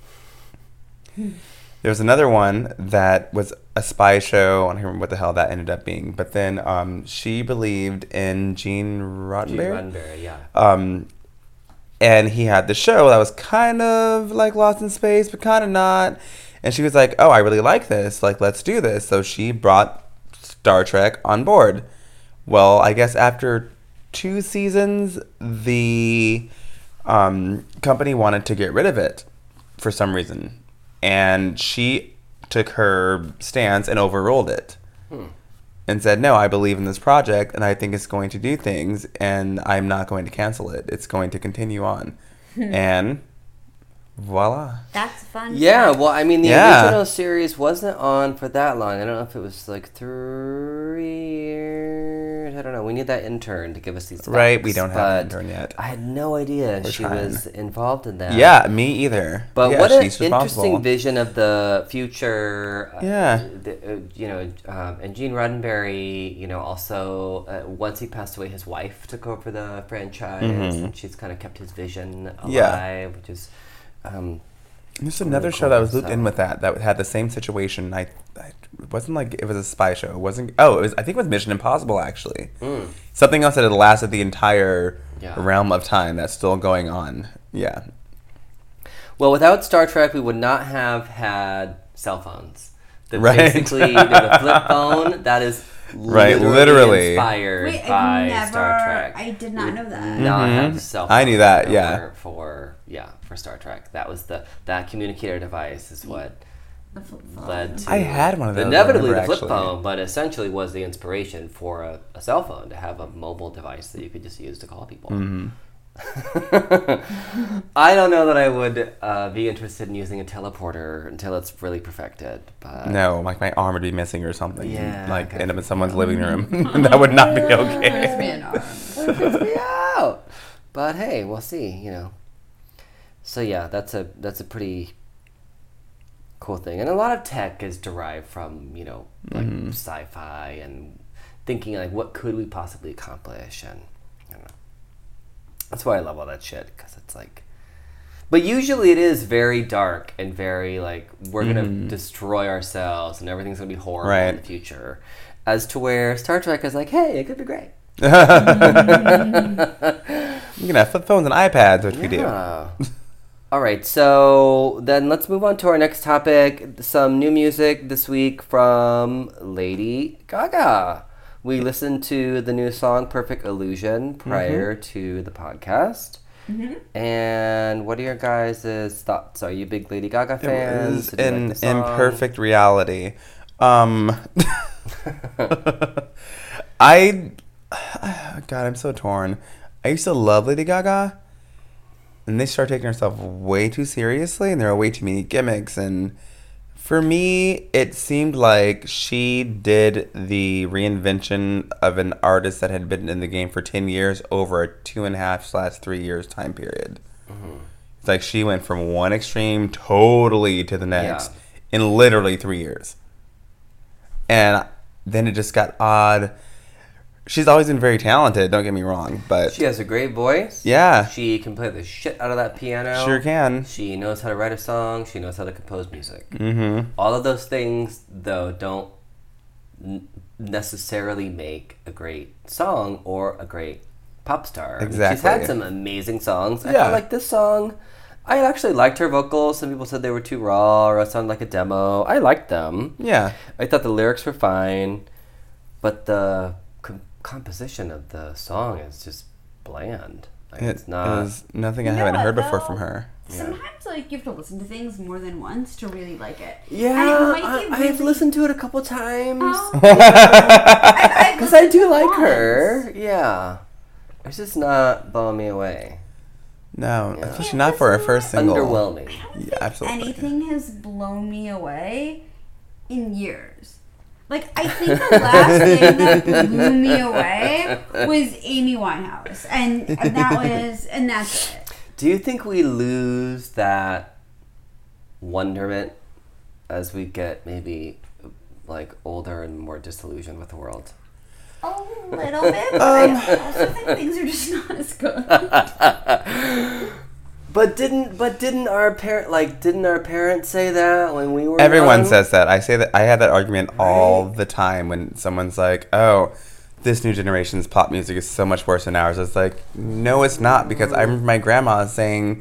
There was another one that was a spy show. I don't remember what the hell that ended up being. But then um, she believed in Gene Gene Roddenberry. Roddenberry, yeah. Um, and he had the show that was kind of like Lost in Space, but kind of not. And she was like, oh, I really like this. Like, let's do this. So she brought Star Trek on board. Well, I guess after two seasons, the um, company wanted to get rid of it for some reason. And she took her stance and overruled it. Hmm. And said, no, I believe in this project, and I think it's going to do things, and I'm not going to cancel it. It's going to continue on. And voila. That's fun. Yeah, fact. well, I mean, the Yeah. original series wasn't on for that long. I don't know if it was like three years. I don't know. We need that intern to give us these facts. Right, we don't have an but intern yet. I had no idea We're she trying. was involved in that. Yeah, me either. But yeah, what an she's interesting responsible. vision of the future. uh, Yeah. the, uh, you know, um, and Gene Roddenberry, you know, also, uh, once he passed away, his wife took over the franchise, Mhm. and she's kind of kept his vision alive, Yeah. which is. Um, There's another Really show that cool, was looped so- in with that that had the same situation. I, I it wasn't like it was a spy show. It wasn't. Oh, it was. I think it was Mission Impossible actually. mm. Something else that had lasted the entire Yeah. realm of time that's still going on. Yeah. Well, without Star Trek, we would not have had cell phones. The, Right. Basically, the flip phone that is Right, literally, literally. inspired Wait, by I've never. Star Trek. I did not know that. Not Mhm. have cell phones. I knew that, that yeah. were For yeah, for Star Trek, that was the that communicator device is what The flip phone. led to I had one of those, I inevitably the remember, flip actually. phone, but essentially was the inspiration for a, a cell phone to have a mobile device that you could just use to call people. Mm-hmm. I don't know that I would uh, be interested in using a teleporter until it's really perfected. But No, like my arm would be missing or something. Yeah, Like okay. end up in someone's living room. That would not be okay. Man, arm. freaks me out. But hey, we'll see. You know. So yeah, that's a that's a pretty cool thing, and a lot of tech is derived from you know like Mhm. sci-fi and thinking like what could we possibly accomplish, and I don't know. That's why I love all that shit because it's like. But usually it is very dark and very like we're gonna Mhm. destroy destroy ourselves and everything's gonna be horrible Right. in the future, as to where Star Trek is like, hey, it could be great. You can have flip phones and iPads, which we do. Yeah. All right, so then let's move on to our next topic. Some new music this week from Lady Gaga. We listened to the new song Perfect Illusion prior to the podcast. Mm-hmm. And what are your guys' thoughts? Are you big Lady Gaga fans? It was Did you in like the song? imperfect reality. Um, I, God, I'm so torn. I used to love Lady Gaga, and they started taking herself way too seriously, and there are way too many gimmicks. And for me, it seemed like she did the reinvention of an artist that had been in the game for ten years over a two and a half slash three years time period. Mm-hmm. It's like she went from one extreme totally to the next Yeah. in literally three years. And then it just got odd. She's always been very talented, don't get me wrong, but She has a great voice. yeah, She can play the shit out of that piano. sure can. She knows how to write a song. She knows how to compose music. Mm-hmm. All of those things, though, don't n- necessarily make a great song or a great pop star. I mean, Exactly. she's had some amazing songs. I Yeah. feel like this song, I actually liked her vocals. Some people said they were too raw or it sounded like a demo. I liked them. Yeah. I thought the lyrics were fine, but the com- composition of the song is just bland. Like, It it's not. was nothing I You know haven't what, heard before though? from her. Sometimes, like, you have to listen to things more than once to really like it. Yeah, And it might I, be I've really- listened to it a couple times. Oh. Because I do like once. her. Yeah. It's just not blowing me away. No, Yeah. especially not for her first single. Underwhelming. I don't Yeah, think absolutely. anything has blown me away in years. Like, I think the last thing that blew me away was Amy Winehouse. And, and that was, and that's it. Do you think we lose that wonderment as we get maybe like older and more disillusioned with the world? A little bit, but I also think things are just not as good. But didn't but didn't our parent like didn't our parents say that when we were Everyone young? says that. I say that. I have that argument all the time when someone's like, "Oh, this new generation's pop music is so much worse than ours." It's like, no, it's not, because I remember my grandma saying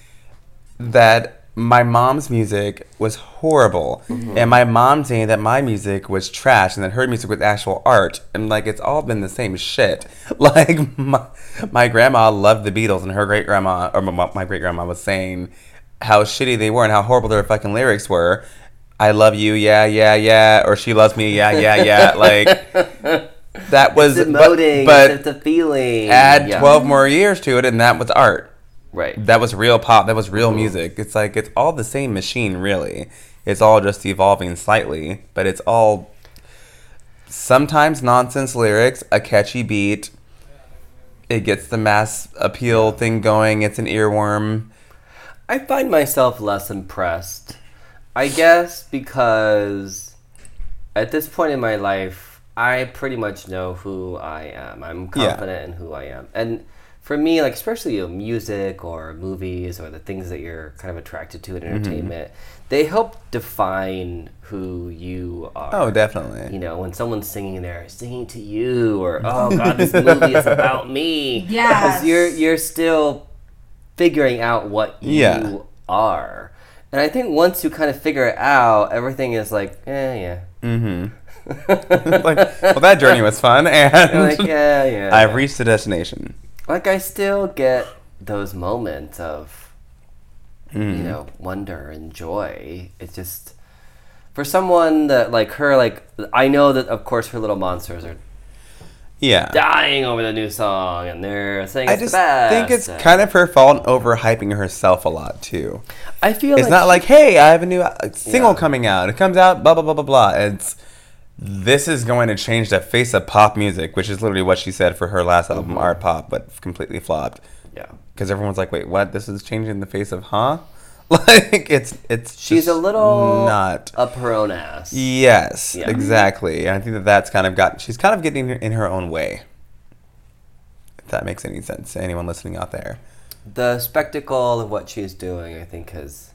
that my mom's music was horrible, Mm-hmm. and my mom saying that my music was trash and that her music was actual art, and like it's all been the same shit. Like my, my grandma loved the Beatles, and her great grandma or my, my great grandma was saying how shitty they were and how horrible their fucking lyrics were. I love you, yeah, yeah, yeah, or she loves me, yeah, yeah, yeah. Like that was It's but, emoting, but it's a feeling. add Yeah. twelve more years to it, and that was art. Right. That was real pop. That was real music. It's like it's all the same machine, really. It's all just evolving slightly, but it's all sometimes nonsense lyrics, a catchy beat. It gets the mass appeal thing going. It's an earworm. I find myself less impressed. I guess because at this point in my life, I pretty much know who I am. I'm confident in who I am. And for me, like especially you know, music or movies or the things that you're kind of attracted to in entertainment, they help define who you are. Oh, definitely. You know, when someone's singing there, singing to you, or oh god, this movie is about me. Yes. Because you're you're still figuring out what you Yeah. are. And I think once you kind of figure it out, everything is like, eh, yeah. Mm-hmm. Like, well, that journey was fun, and You're like, yeah, yeah. I've yeah. reached the destination. Like, I still get those moments of, Mm. you know, wonder and joy. It's just, for someone that, like her, like, I know that, of course, her little monsters are Yeah. dying over the new song, and they're saying I it's just the best. think it's and- kind of her fault overhyping herself a lot, too. I feel It's like not she- like, hey, I have a new uh, single Yeah. coming out. It comes out, blah, blah, blah, blah, blah. It's, this is going to change the face of pop music, which is literally what she said for her last album, Mhm. Art Pop, but completely flopped. yeah. Because everyone's like, wait, what? This is changing the face of, huh? Like, it's, it's She's just a little not. up her own ass. Yes, Yeah. exactly. And I think that that's kind of got, she's kind of getting in her own way. If that makes any sense to anyone listening out there. The spectacle of what she's doing, I think, has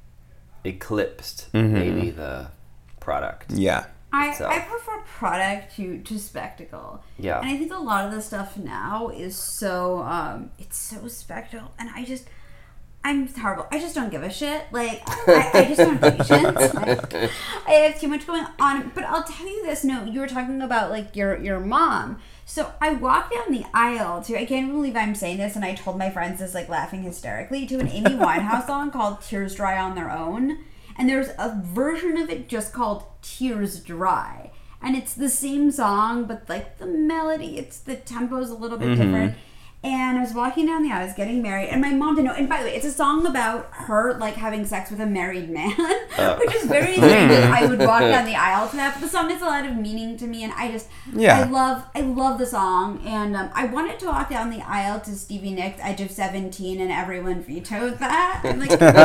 eclipsed Mhm. maybe the product. Yeah. I, So- I prefer product to, to spectacle. Yeah. And I think a lot of the stuff now is so, um, it's so spectacle. And I just, I'm horrible. I just don't give a shit. Like, I, I just don't have patience. Like, I have too much going on. But I'll tell you this. No, you were talking about, like, your, your mom. So I walked down the aisle to, I can't believe I'm saying this, and I told my friends this, like, laughing hysterically, to an Amy Winehouse song called Tears Dry on Their Own. And there's a version of it just called Tears Dry. And it's the same song, but, like, the melody, it's, the tempo's a little bit mm-hmm. different. And I was walking down the aisle, I was getting married, and my mom didn't know. And by the way, it's a song about her, like, having sex with a married man, oh. which is very strange that I would walk down the aisle to that. But the song has a lot of meaning to me, and I just, yeah. I love, I love the song. And um, I wanted to walk down the aisle to Stevie Nicks' Edge of seventeen, and everyone vetoed that. I'm like,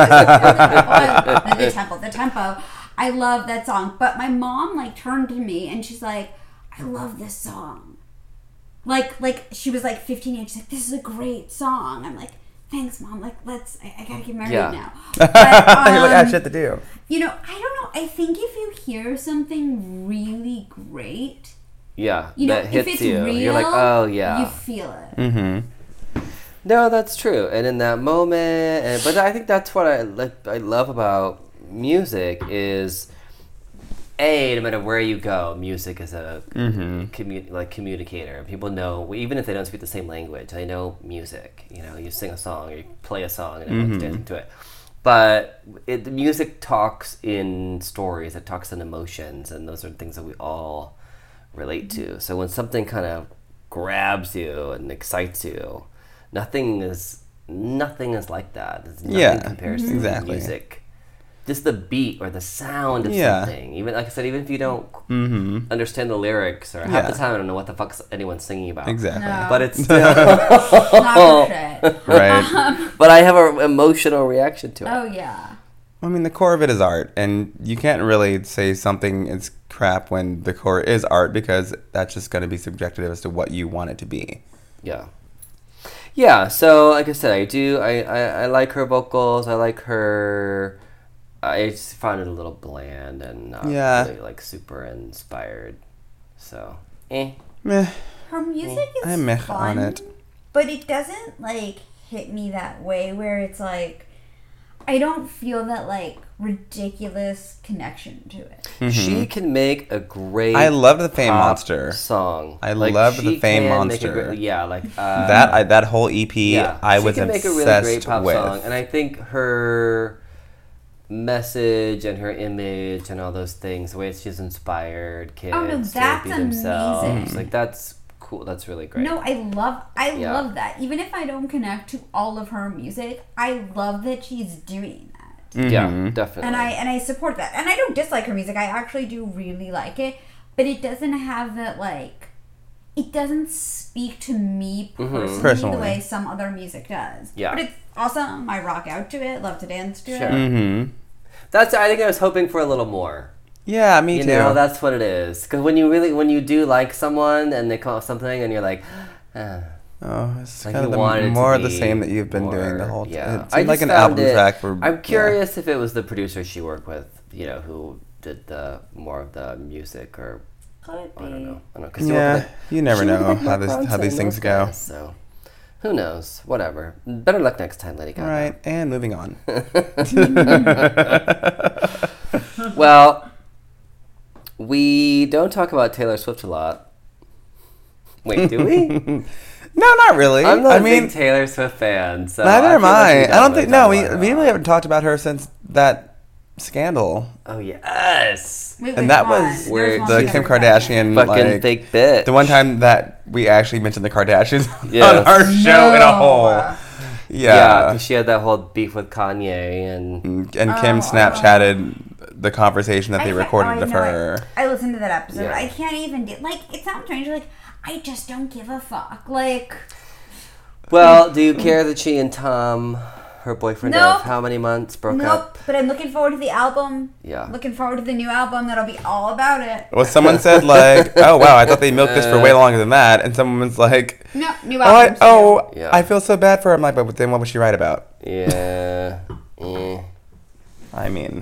the tempo, the tempo. I love that song. But my mom, like, turned to me, and she's like, I love this song. Like, like she was like fifteen years. She's like, "This is a great song." I'm like, "Thanks, Mom. Like, let's. I, I gotta get married yeah. now." But, um, like, I have shit to do. You know, I don't know. I think if you hear something really great, yeah, you know, that hits if it's you, real, you're like, "Oh yeah," you feel it. Mm-hmm. No, that's true. And in that moment, and, but I think that's what I like. I love about music is. A, no matter where you go, music is a mm-hmm. commu- like communicator. People know, even if they don't speak the same language, they know music. You know, you sing a song or you play a song and everyone's mm-hmm. dancing to it. But it, the music talks in stories, it talks in emotions, and those are things that we all relate to. So when something kind of grabs you and excites you, nothing is nothing is like that. Nothing yeah, compares mm-hmm. to exactly. music. Just the beat or the sound of yeah. something. Even like I said, even if you don't mm-hmm. understand the lyrics, or half yeah. the time I don't know what the fuck anyone's singing about. Exactly. No. But it's still not for shit. Right. Um, but I have an emotional reaction to it. Oh yeah. I mean, the core of it is art, and you can't really say something is crap when the core is art, because that's just going to be subjective as to what you want it to be. Yeah. Yeah. So, like I said, I do. I I, I like her vocals. I like her. I just found it a little bland and not yeah. really like super inspired. So, eh. Meh. Her music is I'm meh fun, on it. but it doesn't like hit me that way where it's like I don't feel that like ridiculous connection to it. Mm-hmm. She can make a great. I love the Fame Monster song. I like, love the Fame Monster. Great, yeah, like uh, that. I, that whole E P, yeah, I she was can obsessed make a really great pop with. song, and I think her message and her image and all those things, the way she's inspired kids oh, no, to that's be themselves, amazing. like that's cool. That's really great. No, I love, I yeah. love that. Even if I don't connect to all of her music, I love that she's doing that. Mm-hmm. Yeah, definitely. And I and I support that. And I don't dislike her music. I actually do really like it, but it doesn't have that like. It doesn't speak to me personally, mm-hmm. personally the way some other music does. Yeah. But it's awesome. I rock out to it. Love to dance to sure. it. Mm-hmm. That's. I think I was hoping for a little more. Yeah, me you too. You know, that's what it is. Because when you really, when you do like someone and they call something and you're like, ah. Oh, it's like kind of the, more of the same that you've been more, doing the whole time. Yeah. It seemed like an album it, track. For, I'm curious yeah. if it was the producer she worked with, you know, who did the more of the music or. Could I don't know. I don't know. 'Cause yeah, you, you never know like how this how these things go. Guys, so who knows? Whatever. Better luck next time, Lady Gaga. All right, and moving on. Well, we don't talk about Taylor Swift a lot. Wait, do we? No, not really. I'm not I a mean, big Taylor Swift fan, so neither I am I. Like I don't think. No, we we we really haven't talked about her since that scandal. Oh yes. Wait, and that was where the Kim Kardashian fucking like, fake bit. The one time that we actually mentioned the Kardashians yes. on our show no. in a whole. Yeah, yeah, because she had that whole beef with Kanye and and oh, Kim Snapchatted the conversation that they I recorded oh, with no, her. I, I listened to that episode. Yeah. I can't even do like it sounds strange. Like I just don't give a fuck. Like, well, do you care that she and Tom, her boyfriend nope. of how many months, broke nope. up? But I'm looking forward to the album. Yeah. Looking forward to the new album. That'll be all about it. Well, someone said like, "Oh wow, I thought they milked this for way longer than that," and someone's like, No, new "Oh, album. I, oh, Yeah. I feel so bad for her." I'm like, "But then what was she right about?" Yeah. eh. I mean,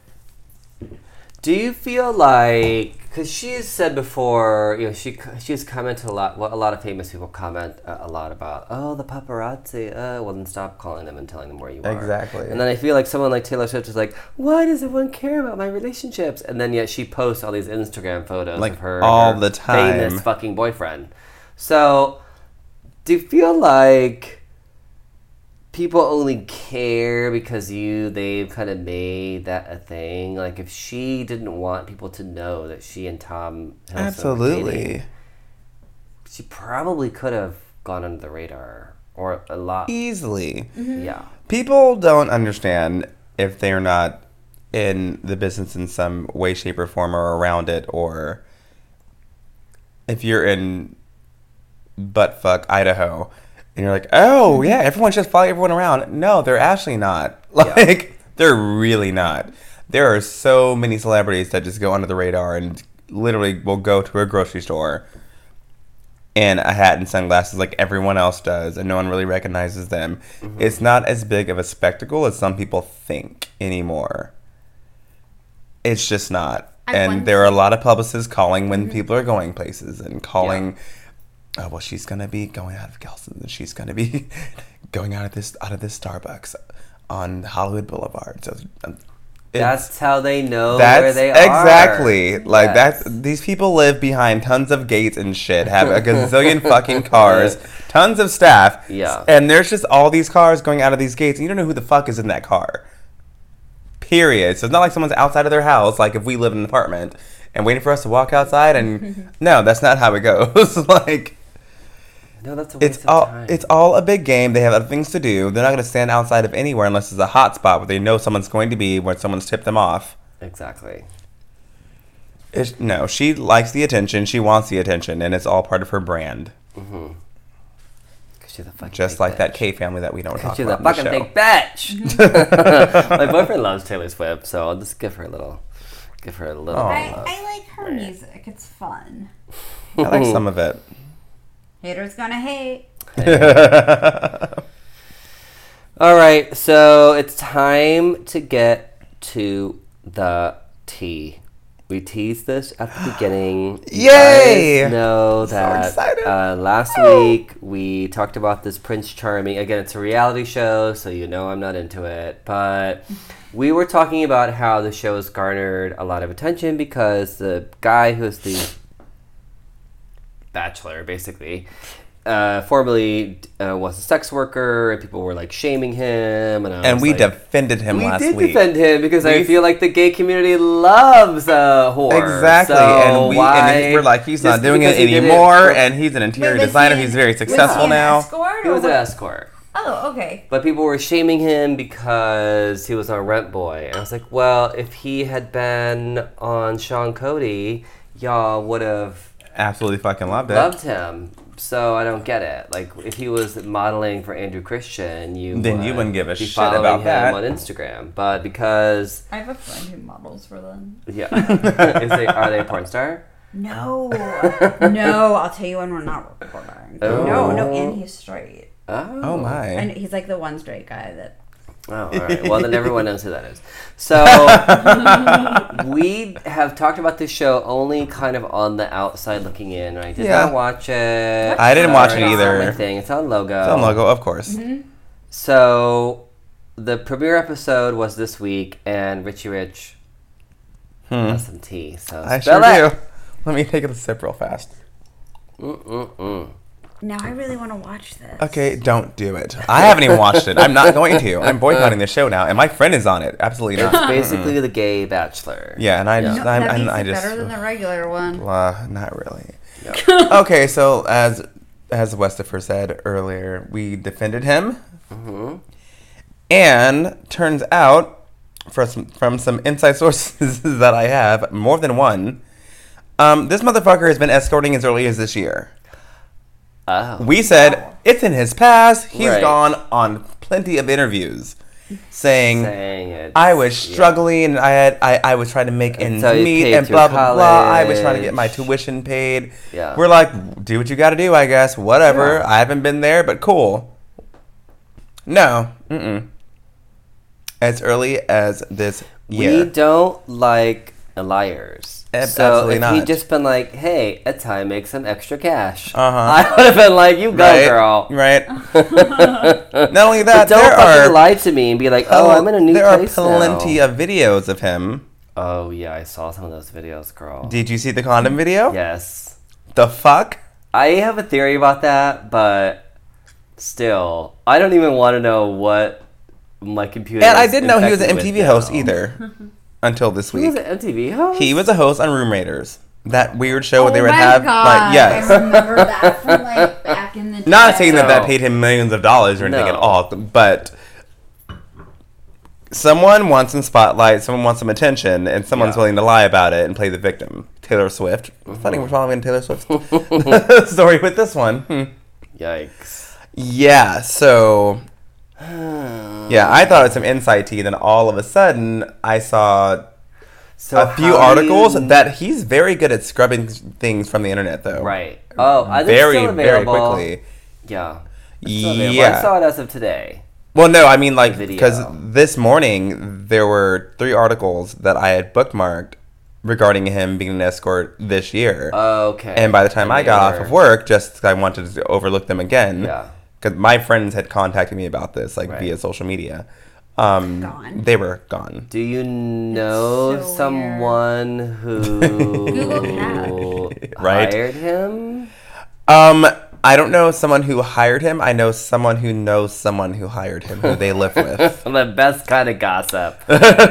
Do you feel like, because she's said before, you know, she she's commented a lot, well, a lot of famous people comment uh, a lot about, oh, the paparazzi, uh, well, then stop calling them and telling them where you are. Exactly. And then I feel like someone like Taylor Swift is like, why does everyone care about my relationships? And then yet she posts all these Instagram photos Like, of her all her the time. famous fucking boyfriend. So, do you feel like people only care because you they've kind of made that a thing? Like, if she didn't want people to know that she and Tom Hiddleston were Absolutely. dating, she probably could have gone under the radar, or a lot. Easily. Yeah. People don't understand if they're not in the business in some way, shape, or form, or around it, or if you're in buttfuck Idaho and you're like, oh yeah, everyone should follow everyone around. No, they're actually not. Like, yeah. They're really not. There are so many celebrities that just go under the radar and literally will go to a grocery store in a hat and sunglasses like everyone else does, and no one really recognizes them. Mm-hmm. It's not as big of a spectacle as some people think anymore. It's just not. I and there are a lot of publicists calling when mm-hmm. people are going places and calling, yeah. oh, well, she's going to be going out of Gelson's and she's going to be going out of this out of this Starbucks on Hollywood Boulevard. So um, that's how they know that's where they exactly. are. Exactly. Like, yes. that's, these people live behind tons of gates and shit, have a gazillion fucking cars, tons of staff. Yeah. And there's just all these cars going out of these gates, and you don't know who the fuck is in that car. Period. So it's not like someone's outside of their house, like if we live in an apartment, and waiting for us to walk outside, and no, that's not how it goes. Like, no, that's a waste it's of all time. it's all a big game. They have other things to do. They're not going to stand outside of anywhere unless it's a hot spot where they know someone's going to be, where someone's tipped them off. Exactly. It's, no, she likes the attention. She wants the attention, and it's all part of her brand. Mm-hmm. She's a fucking Just like bitch. That K family that we don't talk She's about. She's a fucking big bitch. My boyfriend loves Taylor Swift, so I'll just give her a little, give her a little. I, I like her music. It's fun. I like some of it. Haters gonna hate. All right, so it's time to get to the tea. We teased this at the beginning. You Yay! guys know that so excited. Uh, last week we talked about this Prince Charming. Again, it's a reality show, so you know I'm not into it. But we were talking about how the show has garnered a lot of attention because the guy who's the Bachelor, basically, uh, formerly uh, was a sex worker, and people were like shaming him, and I and was we like, defended him we last did week. defend him because we I feel like the gay community loves uh, horror. Exactly, so and we why, and we're like, he's not doing it he anymore, it, and he's an interior Wait, designer. he, He's very successful was he an now. Escort he was what? an escort. Oh, okay. But people were shaming him because he was on Rent Boy, and I was like, well, if he had been on Sean Cody, y'all would have absolutely fucking loved it. Loved him. So I don't get it. Like, if he was modeling for Andrew Christian, you then would you wouldn't give a be shit following about him that on Instagram. But because I have a friend who models for them. yeah, Is they, are they a porn star? No, no. I'll tell you when we're not recording. Oh. No, no, and he's straight. Oh, Oh my! And he's like the one straight guy that. Oh, all right. Well, then everyone knows who that is. So we have talked about this show only kind of on the outside looking in. I did Yeah. not watch it. I didn't watch Sorry, it it's either. not my thing. It's on Logo. It's on Logo, of course. Mm-hmm. So the premiere episode was this week, and Richie Rich Hmm. has some tea. So I spill sure it. do. Let me take a sip real fast. Mm-mm-mm. Now I really want to watch this. Okay, don't do it. I haven't even watched it. I'm not going to. I'm boycotting the show now, and my friend is on it. Absolutely It's not. basically the Gay Bachelor. Yeah, and I, No, just, that I'm, makes I'm, I it just better than the regular one. uh, not really. Yeah. Okay, so as as Westifer said earlier, we defended him, Mm-hmm. and turns out, from some, from some inside sources that I have, more than one, um, this motherfucker has been escorting as early as this year. Oh. We said it's in his past. He's Right. gone on plenty of interviews saying, Saying it. I was struggling and I had I, I was trying to make ends so you meet paid and through blah blah blah. I was trying to college. get my tuition paid. Yeah. We're like, do what you got to do, I guess. Whatever. Yeah. I haven't been there, but cool. No. Mm-mm. As early as this year. We don't like liars. Ab- so absolutely if not. he'd just been like, hey, it's time to make some extra cash. Uh-huh. I would have been like, you go, right? girl. Right. Not only But that, don't there fucking are lie to me and be like, oh, I'm in a new there place are plenty now. of videos of him. Oh, yeah, I saw some of those videos, girl. Did you see the condom video? Yes. The fuck? I have a theory about that, but still, I don't even want to know what my computer. And I is didn't know he was an M infected T V with host now. either until this He week. was an M T V host. He was a host on Room Raiders. That weird show where Oh they would my have God, like yes. I remember that from like back in the day. Not saying that that So- paid him millions of dollars or anything No. at all, but someone wants some spotlight, someone wants some attention, and someone's Yeah. willing to lie about it and play the victim. Taylor Swift. Mm-hmm. Funny, we're following Taylor Swift's story with this one. Hmm. Yikes. Yeah, so yeah, I thought it was some insight tea. Then all of a sudden, I saw So a few how articles do you- that he's very good at scrubbing things from the internet, though. Right. Oh, I think Very, it's still very available. quickly. Yeah. It's still available. I Yeah. saw it as of today. Well, no, I mean, like, The video. because this morning there were three articles that I had bookmarked regarding him being an escort this year. Okay. And by the time I they got off were- of work, just 'cause I wanted to overlook them again. Yeah. Because my friends had contacted me about this, like, Right. via social media. Um, Gone. They were gone. Do you know so someone who Google Right. hired him? Um, I don't know someone who hired him. I know someone who knows someone who hired him, who they live with. The best kind of gossip.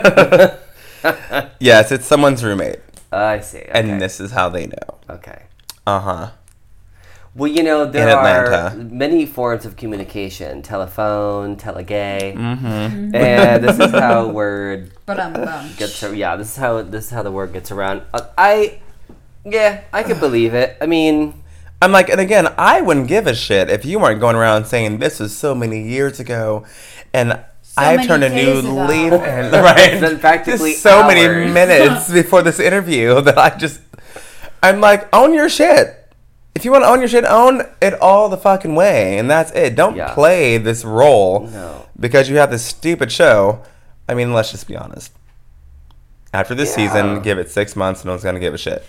Yes, it's someone's roommate. I see. Okay. And this is how they know. Okay. Uh-huh. Well, you know, there In are Atlanta. many forms of communication. Telephone, telegay. Mm-hmm. And this is how word But um, bum. gets ar- yeah, this is how this is how the word gets around. Uh, I yeah, I could believe it. I mean, I'm like, and again, I wouldn't give a shit if you weren't going around saying this was so many years ago, and I've many turned a new days ago. leaf, and right, It's been practically just so hours. many minutes before this interview that I just, I'm like, own your shit. If you want to own your shit, own it all the fucking way, and that's it. Don't Yeah. play this role No. because you have this stupid show. I mean, let's just be honest. After this Yeah. season, give it six months, no one's gonna give a shit.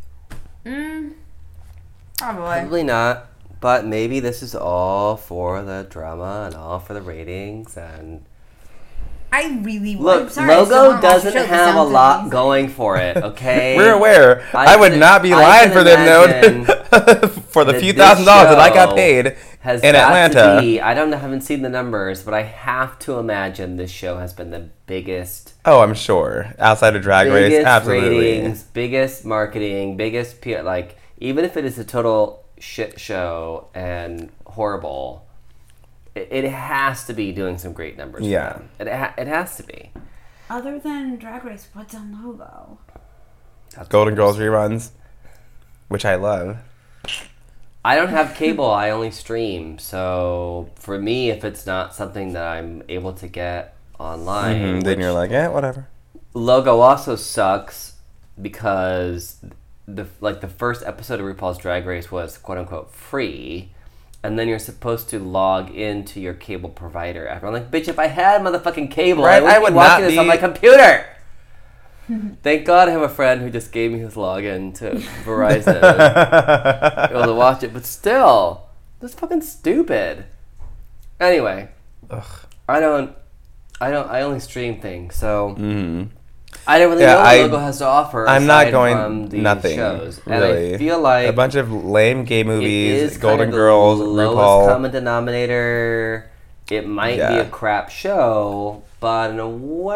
Mm, probably. probably not. But maybe this is all for the drama and all for the ratings and I really look. I'm sorry, I still Logo wanna watch the doesn't show. This have a sounds lot amazing. going for it. Okay, We're aware. I, I would can- not be I lying can for them, imagine though. For the that few this thousand dollars that I got show paid has in got Atlanta. To be, I don't know, haven't seen the numbers, but I have to imagine this show has been the biggest, Oh, I'm sure. Outside of Drag Race, biggest absolutely. ratings, biggest marketing, biggest P R. Like even if it is a total shit show and horrible, it, it has to be doing some great numbers. for Yeah. them. it ha- it has to be. Other than Drag Race, what's on Logo? That's Golden what Girls it is. reruns, which I love. I don't have cable. I only stream. So for me, if it's not something that I'm able to get online, Mhm, Then which you're like, eh, whatever. Logo also sucks because the like the first episode of RuPaul's Drag Race was quote unquote free, and then you're supposed to log into your cable provider after. I'm like, bitch, if I had motherfucking cable, Right, I, wouldn't I would be watching not this on be- my computer. Thank God I have a friend who just gave me his login to Verizon. able to watch it, but still, that's fucking stupid. Anyway, Ugh. I don't, I don't, I only stream things, so Mhm. I don't really Yeah, know what I- Logo has to offer. I'm not aside going from these nothing. shows, Really. and I feel like A bunch of lame gay it movies, is Golden kind of Girls, the lowest RuPaul. common denominator. It might be Yeah. a crap show, but in a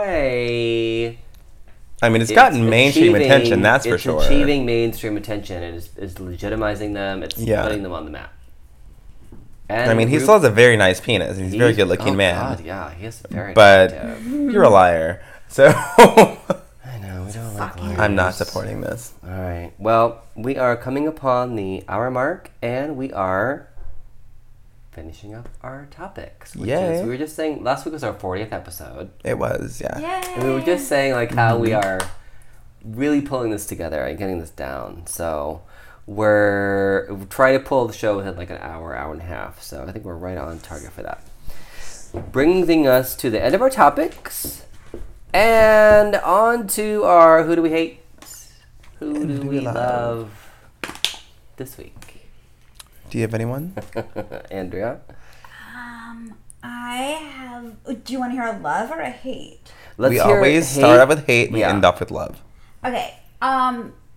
way, I mean, it's gotten mainstream achieving- attention, that's for it's sure. achieving mainstream attention. It is, is legitimizing them. It's Yeah. putting them on the map. And I mean, he Ru- still has a very nice penis. He's a very He's- good-looking oh man. God, yeah, he is very But attractive. you're a liar. So I know, we don't like liars. I'm not supporting this. All right. Well, we are coming upon the hour mark, and we are finishing up our topics. Which Yay. Is, we were just saying, last week was our fortieth episode. It was, yeah. Yay! And we were just saying, like, how we are really pulling this together and getting this down. So we're trying to pull the show within like an hour, hour and a half. So I think we're right on target for that. Bringing us to the end of our topics. And on to our Who Do We Hate? Who And Do who do We we Love? love? This week? Do you have anyone? Andrea? Um, I have. Do you want to hear a love or a hate? Let's we hear always hate. start out with hate, we Yeah. end off with love. Okay. Um,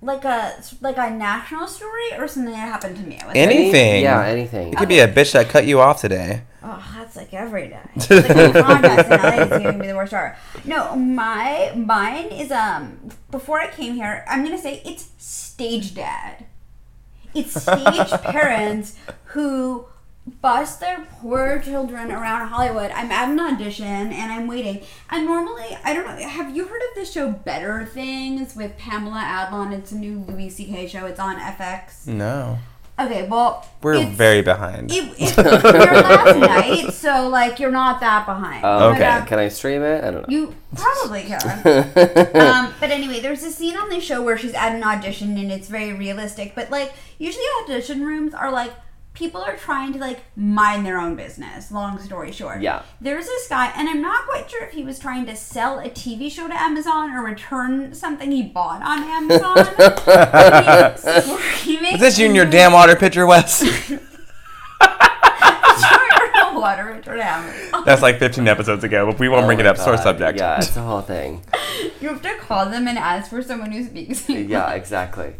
like a like a national story or something that happened to me? I was Anything. Any, yeah, anything. It could be a bitch that cut you off today. Oh, that's like every day. It's like a contest, and I think it's gonna be the worst hour. No, my mine is um. Before I came here, I'm gonna say it's stage dad. It's stage parents who bust their poor children around Hollywood. I'm at an audition and I'm waiting. And normally, I don't know. Have you heard of the show Better Things with Pamela Adlon? It's a new Louis C K show. It's on F X. No. Okay, well, We're it's- very behind. It, it's your last night, so like you're not that behind. Oh, But, okay. uh, Can I stream it? I don't know. you probably can. um, but anyway, there's a scene on the show where she's at an audition and it's very realistic. But like usually audition rooms are like people are trying to like mind their own business. Long story short, Yeah. There's this guy, and I'm not quite sure if he was trying to sell a T V show to Amazon or return something he bought on Amazon. Is this you in your damn water pitcher, Wes? Water return to Amazon. That's like fifteen episodes ago, but we won't Oh bring it my up. Sore God. subject. Yeah, it's the whole thing. You have to call them and ask for someone who speaks English. Yeah, exactly.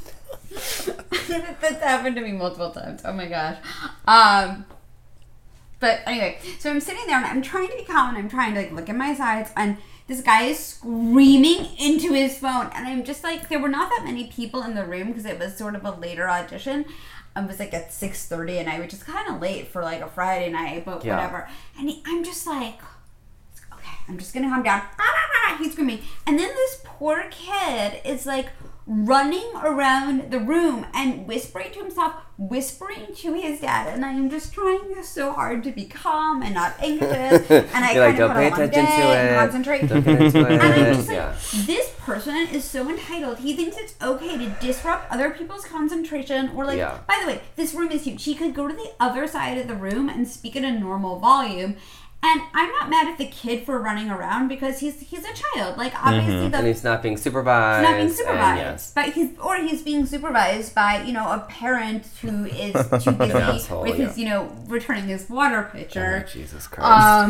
That's happened to me multiple times. Oh my gosh. Um, but anyway, so I'm sitting there and I'm trying to be calm and I'm trying to like look at my sides, and this guy is screaming into his phone, and I'm just like, there were not that many people in the room because it was sort of a later audition. I was like at six thirty and I was just kind of late for like a Friday night, but Yeah. whatever. And he, I'm just like, okay, I'm just gonna calm down. He's screaming. And then this poor kid is like running around the room and whispering to himself, whispering to his dad. And I am just trying so hard to be calm and not anxious. And I You're like, kind of don't pay put a long attention day to and it. concentrate. Don't get into it. And I'm just like, yeah. this person is so entitled. He thinks it's okay to disrupt other people's concentration. Or like, Yeah. by the way, this room is huge. He could go to the other side of the room and speak at a normal volume. And I'm not mad at the kid for running around because he's he's a child. Like obviously the And he's not being supervised. he's not being and supervised, yes. but he's or he's being supervised by you know a parent who is too busy Asshole, with his yeah. you know returning his water Oh, pitcher. Jesus Christ. Um,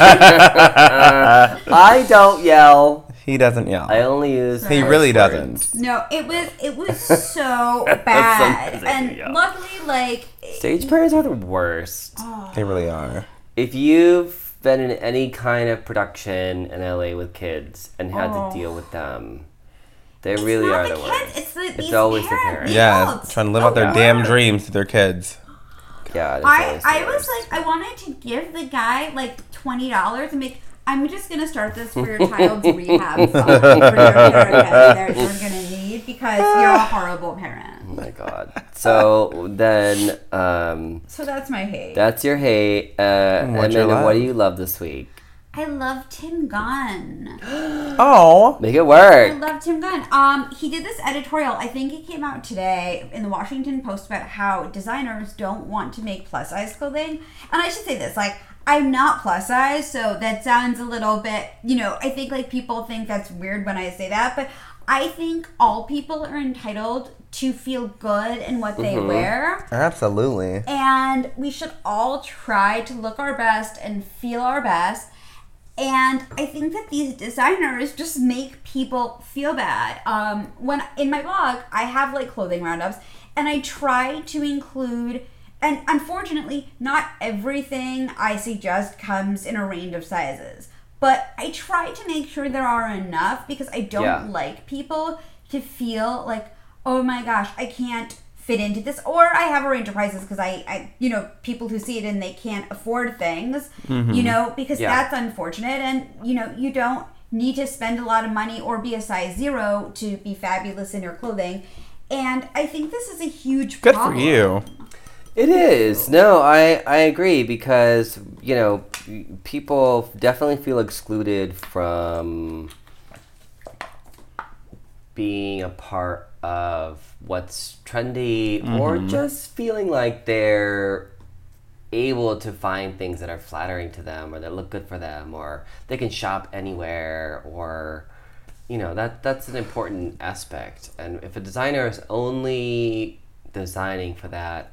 I don't yell. He doesn't yell. I only use. He curse really words. doesn't. no, it was it was so bad, Sometimes I do and yell. luckily, like Stage parents are the worst. They really are. If you've been in any kind of production in L A with kids and had Oh. to deal with them, they it's really not are the the kids, worst. it's the It's these always the parents, parents. the Yeah, adults. trying to live out their Oh, damn God. dreams to their kids. Yeah, it's I, always the I was worst. like, I wanted to give the guy like twenty dollars and make. I'm just gonna start this for your child's rehab fund for your therapist that you're gonna need because you're a horrible Oh parent. my God. So then, um, So that's my hate. that's your hate. Uh, What's and your then what do love? you love this week? I love Tim Gunn. Oh. Make it I work. love Tim Gunn. Um, he did this editorial. I think it came out today in the Washington Post about how designers don't want to make plus size clothing. And I should say this, like, I'm not plus size, so that sounds a little bit, you know, I think like people think that's weird when I say that, but I think all people are entitled to feel good in what they wear. Absolutely. And we should all try to look our best and feel our best. And I think that these designers just make people feel bad. Um, when in my blog, I have like clothing roundups, and I try to include. And unfortunately, not everything I suggest comes in a range of sizes. But I try to make sure there are enough because I don't Yeah. like people to feel like, oh my gosh, I can't fit into this. Or I have a range of prices because I, I, you know, people who see it and they can't afford things, you know, because Yeah. that's unfortunate. And, you know, you don't need to spend a lot of money or be a size zero to be fabulous in your clothing. And I think this is a huge Good problem. for you. It is. No, I, I agree because, you know, people definitely feel excluded from being a part of what's trendy or just feeling like they're able to find things that are flattering to them or that look good for them or they can shop anywhere or, you know, that that's an important aspect. And if a designer is only designing for that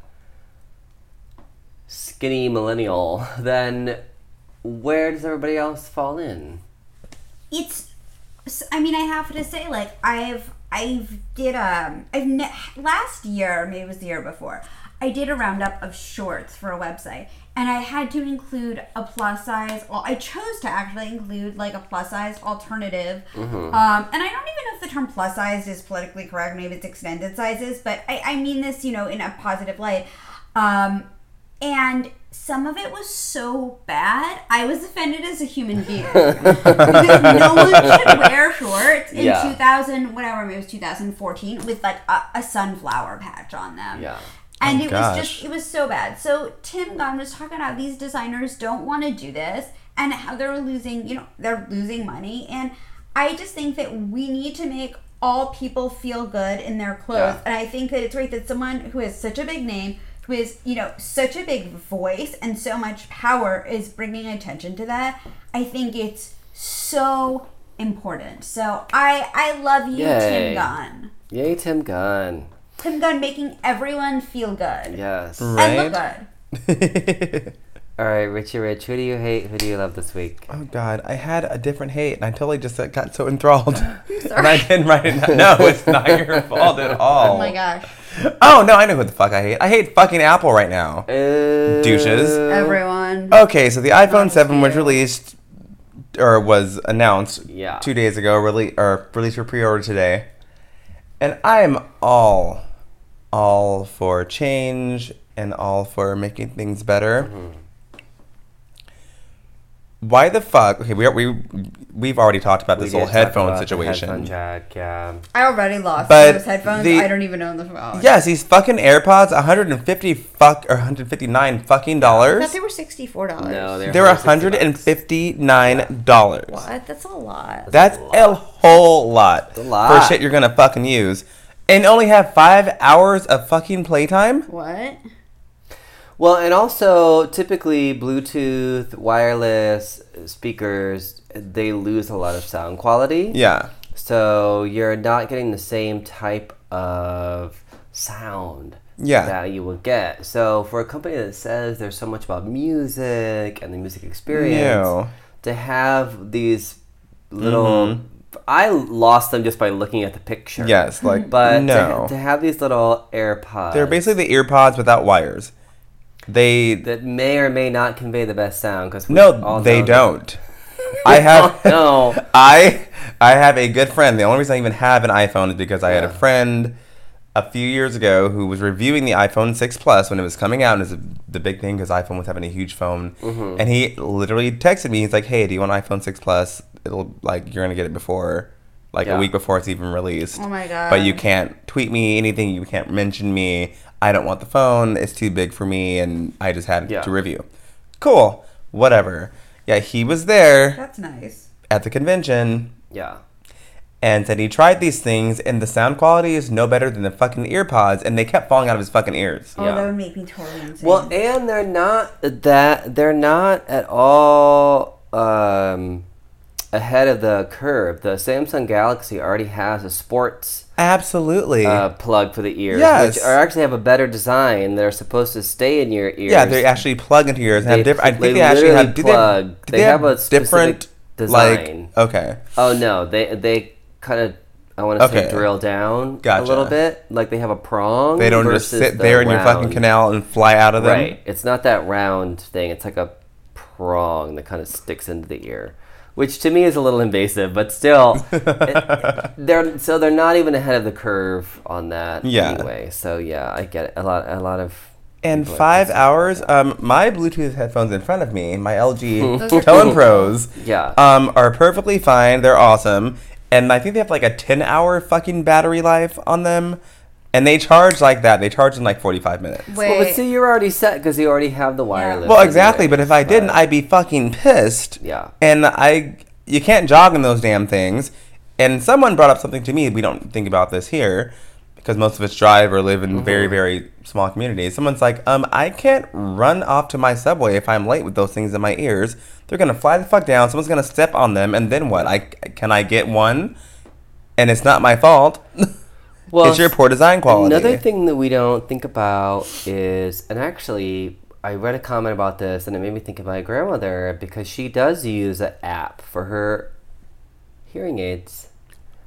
skinny millennial, then where does everybody else fall in? It's, I mean, I have to say, like, I've I did um I've ne- last year, maybe it was the year before, I did a roundup of shorts for a website, and I had to include a plus size. Well, I chose to actually include like a plus size alternative. Mm-hmm. Um, and I don't even know if the term plus size is politically correct. Maybe it's extended sizes, but I, I mean this, you know, in a positive light. Um, and some of it was so bad, I was offended as a human being. Because no one should wear shorts in yeah. two thousand, whatever, maybe it was two thousand fourteen, with like a, a sunflower patch on them. Yeah. And oh, it gosh. was just, it was so bad. So Tim Gunn was talking about these designers don't want to do this and how they're losing, you know, they're losing money. And I just think that we need to make all people feel good in their clothes. Yeah. And I think that it's right that someone who has such a big name, who is, you know, such a big voice and so much power is bringing attention to that. I think it's so important. So I, I love you, Yay. Tim Gunn. Yay, Tim Gunn. Tim Gunn making everyone feel good. Yes. Right? And look good. All right, Richie Rich, who do you hate? Who do you love this week? Oh, God. I had a different hate, and I totally just got so enthralled. Sorry. And I didn't write it down. No, it's not your fault at all. Oh, my gosh. Oh, no, I know who the fuck I hate. I hate fucking Apple right now. Uh, Douches. Everyone. Okay, so the iPhone seven was released, or was announced yeah. two days ago, rele- or released for pre-order today. And I am all... all for change and all for making things better. Mm-hmm. Why the fuck? Okay, we are, we we've already talked about this we whole headphone situation. Headphone jack, yeah. I already lost but those headphones. The, I don't even own the phone. Yes, these fucking AirPods, one hundred fifty fuck or one hundred fifty-nine fucking dollars. I thought they were sixty-four dollars. No, they're they were one hundred fifty-nine dollars. What? That's a lot. That's, That's a, lot. a whole lot. That's a lot for shit you're gonna fucking use. And only have five hours of fucking playtime? What? Well, and also, typically, Bluetooth, wireless speakers, they lose a lot of sound quality. Yeah. So you're not getting the same type of sound yeah. that you would get. So for a company that says there's so much about music and the music experience, Ew. to have these little... Mm-hmm. I lost them just by looking at the picture. Yes, like, but no. to, to have these little AirPods. They're basically the earpods without wires. They... That may or may not convey the best sound. Cause no, they don't. I have... no. I, I have a good friend. The only reason I even have an iPhone is because I yeah. had a friend a few years ago who was reviewing the iPhone six Plus when it was coming out. And it was the big thing because iPhone was having a huge phone. Mm-hmm. And he literally texted me. He's like, hey, do you want an iPhone six Plus? It'll, like, you're going to get it before... Like yeah. a week before it's even released. Oh my god. But you can't tweet me anything. You can't mention me. I don't want the phone. It's too big for me. And I just had yeah. to review. Cool. Whatever. Yeah, he was there. That's nice. At the convention. Yeah. And said he tried these things and the sound quality is no better than the fucking earpods. And they kept falling out of his fucking ears. Oh, yeah. that would make me totally insane. Well, and they're not that, they're not at all... Um, ahead of the curve. The Samsung Galaxy already has a sports absolutely uh, plug for the ears, yes. which are actually have a better design. They're supposed to stay in your ears. Yeah, they actually plug into your ears. They, have diff- I think they, they actually have do plug. They, do they, they have, have a different design. Like, okay. Oh no, they they kind of I want to okay. say drill down gotcha. a little bit. Like they have a prong. They don't just sit the there in round. your fucking canal and fly out of them. Right. It's not that round thing. It's like a prong that kind of sticks into the ear. Which to me is a little invasive, but still, it, they're so they're not even ahead of the curve on that yeah. anyway. So yeah, I get it. a lot. A lot of and five hours. Um, my Bluetooth headphones in front of me, my L G Tone Pros, yeah, um, are perfectly fine. They're awesome, and I think they have like a ten-hour fucking battery life on them. And they charge like that. They charge in like forty-five minutes. Wait. Well, but see, you're already set because you already have the wireless. Yeah. Well, exactly. Anyway, but if I didn't, but... I'd be fucking pissed. Yeah. And I, you can't jog in those damn things. And someone brought up something to me. We don't think about this here because most of us drive or live in mm-hmm. very, very small communities. Someone's like, um, I can't run off to my subway if I'm late with those things in my ears. They're gonna fly the fuck down. Someone's gonna step on them, and then what? I can I get one? And it's not my fault. Well, it's your poor design quality. Another thing that we don't think about is, and actually, I read a comment about this, and it made me think of my grandmother because she does use an app for her hearing aids.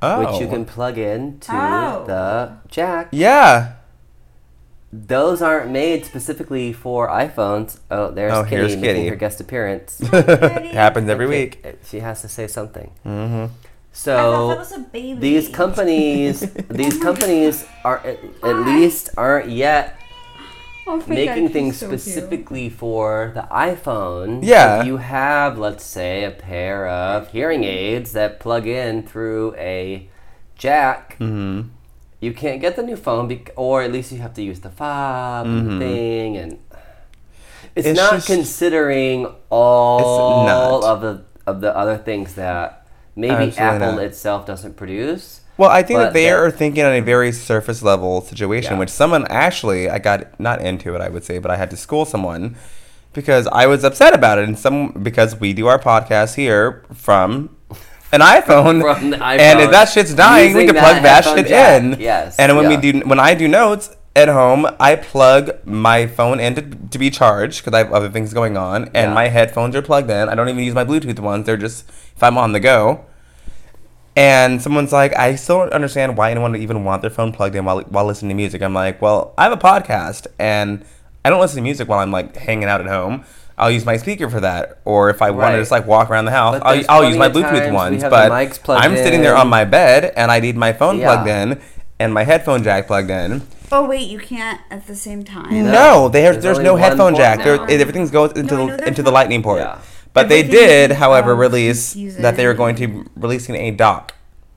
Oh. which you can plug in to Oh. the jack. Yeah. Those aren't made specifically for iPhones. Oh, there's Oh, Kitty here's making Kitty. her guest appearance. Happens every Okay, week. She has to say something. Mm-hmm. I thought So that was a baby. these companies, these companies are at, at least aren't yet Oh my making God, things she's so cute. specifically for the iPhone. Yeah. If you have, let's say, a pair of hearing aids that plug in through a jack, Mm-hmm. you can't get the new phone, bec- or at least you have to use the fob and the thing, and it's, It's not just- considering all not. of the of the other things that maybe Absolutely Apple not. itself doesn't produce. Well, I think But that they that- are thinking on a very surface level situation, Yeah. which someone actually, I got not into it, I would say, but I had to school someone because I was upset about it. And some, because we do our podcast here from an iPhone. From the And if iPhone, that shit's dying, we using can plug that that headphone shit jack. in. Yes, And when yeah. we do, when I do notes at home, I plug my phone in to, to be charged because I have other things going on. And Yeah. my headphones are plugged in. I don't even use my Bluetooth ones. They're just, if I'm on the go. And someone's like, I still don't understand why anyone would even want their phone plugged in while while listening to music. I'm like, well, I have a podcast, and I don't listen to music while I'm like hanging out at home. I'll use my speaker for that, or if I want Right. to just like walk around the house, But I'll, there's I'll use my plenty of Bluetooth times we ones. have the But mics plugged I'm sitting there in. on my bed, and I need my phone Yeah. plugged in and my headphone jack plugged in. Oh wait, you can't at the same time. No. No, there's There's there's only no one headphone port jack. There, now. everything goes into No, I know the, there's into the not. lightning port. Yeah. But they Everything did, is, however, um, release confusing. that they were going to be releasing a dock.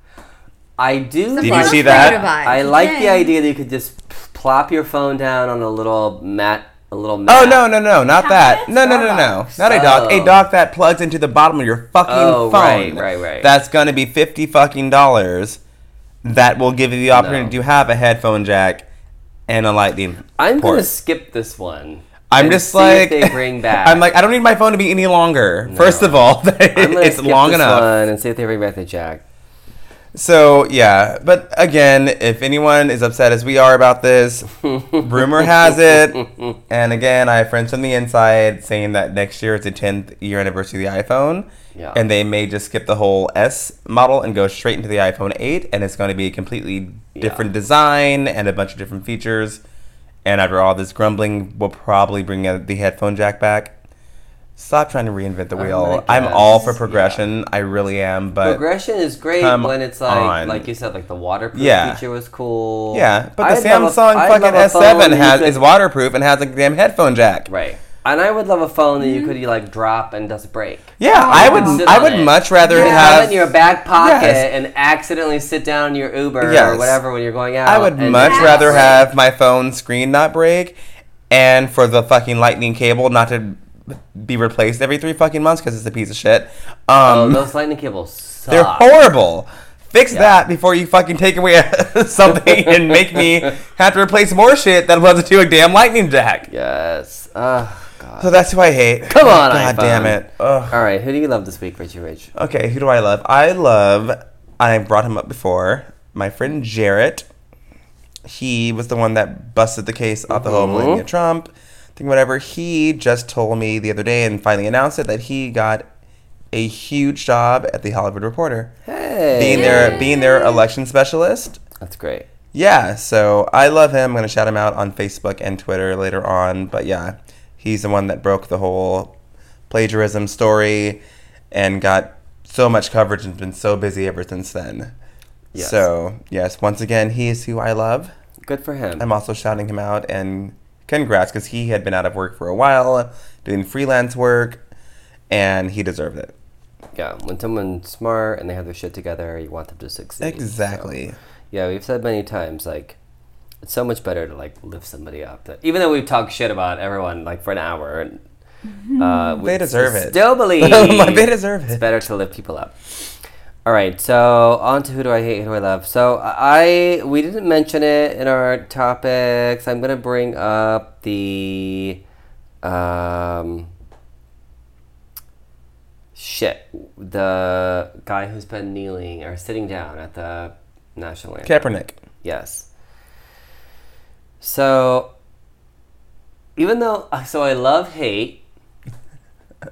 I do. Did you like- see that? I like the Okay. idea that you could just p- plop your phone down on a little mat, a little mat. Oh no no no not Have that it at no no no no Starbucks. not a dock a Oh. dock that plugs into the bottom of your fucking Oh, phone. right, right, right. That's gonna be fifty fucking dollars. That will give you the opportunity No. to have a headphone jack and a lightning I'm port. gonna skip this one. I'm and just see like if they bring back. I'm like I don't need my phone to be any longer. No. First of all, I'm gonna it's skip long this enough. one and see if they bring back the jack. So yeah, but again, if anyone is upset as we are about this, rumor has it, and again, I have friends from the inside saying that next year is the tenth year anniversary of the iPhone, Yeah. and they may just skip the whole S model and go straight into the iPhone eight, and it's going to be a completely different Yeah. design and a bunch of different features. And after all this grumbling, we'll probably bring uh, the headphone jack back. Stop trying to reinvent the I wheel. guess, I'm all for yeah. progression. I really am, but Progression is great come when it's like, on. like you said, like the waterproof Yeah. feature was cool. yeah, but the I'd love a- Samsung I'd fucking love a S phone seven that you has could- is waterproof and has a damn headphone jack. right. And I would love a phone that you could like drop and doesn't break. Yeah, Oh, I would. sit I on would it. much rather You could have. have it in your back pocket Yes. and accidentally sit down in your Uber or Yes. whatever when you're going out. I would and much just rather break. have my phone screen not break, and for the fucking lightning cable not to be replaced every three fucking months because it's a piece of shit. Oh, Um, those lightning cables suck. they're horrible. Fix Yeah. that before you fucking take away something and make me have to replace more shit that runs into a damn lightning jack. Yes. Oh, God. So that's who I hate. Come on, God iPhone. damn it. Ugh. All right, who do you love this week, Richie Rich? Okay, who do I love? I love, I brought him up before, my friend Jarrett. He was the one that busted the case off the whole Mhm. Melania Trump thing, whatever. He just told me the other day and finally announced it that he got a huge job at the Hollywood Reporter. Hey. Being their, being their election specialist. That's great. Yeah, so I love him. I'm going to shout him out on Facebook and Twitter later on. But yeah, he's the one that broke the whole plagiarism story and got so much coverage and been so busy ever since then. Yes. So, yes, once again, he is who I love. Good for him. I'm also shouting him out and congrats because he had been out of work for a while, doing freelance work, and he deserved it. Yeah, when someone's smart and they have their shit together, you want them to succeed. Exactly. So, yeah, we've said many times, like, it's so much better to, like, lift somebody up. That, even though we've talked shit about everyone, like, for an hour, and, uh, we They deserve s- it. Still believe They deserve it's it. better to lift people up. All right, so on to who do I hate, who do I love. So I we didn't mention it in our topics. I'm gonna bring up the um shit the guy who's been kneeling or sitting down at the national anthem. Kaepernick. Yes. So even though so I love hate.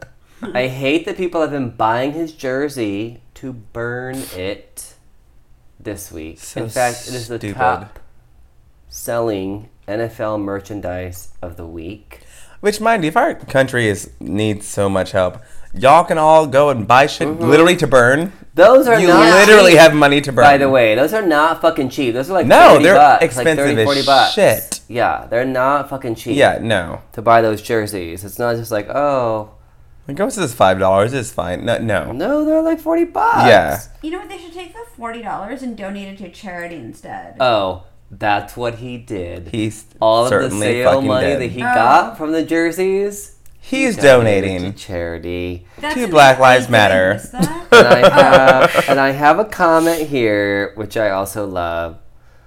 I hate that people have been buying his jersey to burn it this week. So In fact, it is the stupid. top selling N F L merchandise of the week. Which, mind you, if our country is needs so much help, y'all can all go and buy shit Mm-hmm. literally to burn. Those are You not literally cheap, have money to burn. by the way. Those are not fucking cheap. Those are like No, thirty they're bucks, expensive like thirty, as forty bucks. shit. Yeah, they're not fucking cheap. Yeah, no. To buy those jerseys, it's not just like, oh, Like, oh, this is five dollars. It's fine. No, no. no, they're like forty bucks. Yeah. You know what? They should take the forty dollars and donate it to charity instead. Oh, that's what he did. He's All of the certainly sale fucking money dead. that he Oh. got from the jerseys, He's he donated donating. to charity. That's to amazing. Black Lives Did I Matter. miss that? And I have and I have a comment here which I also love.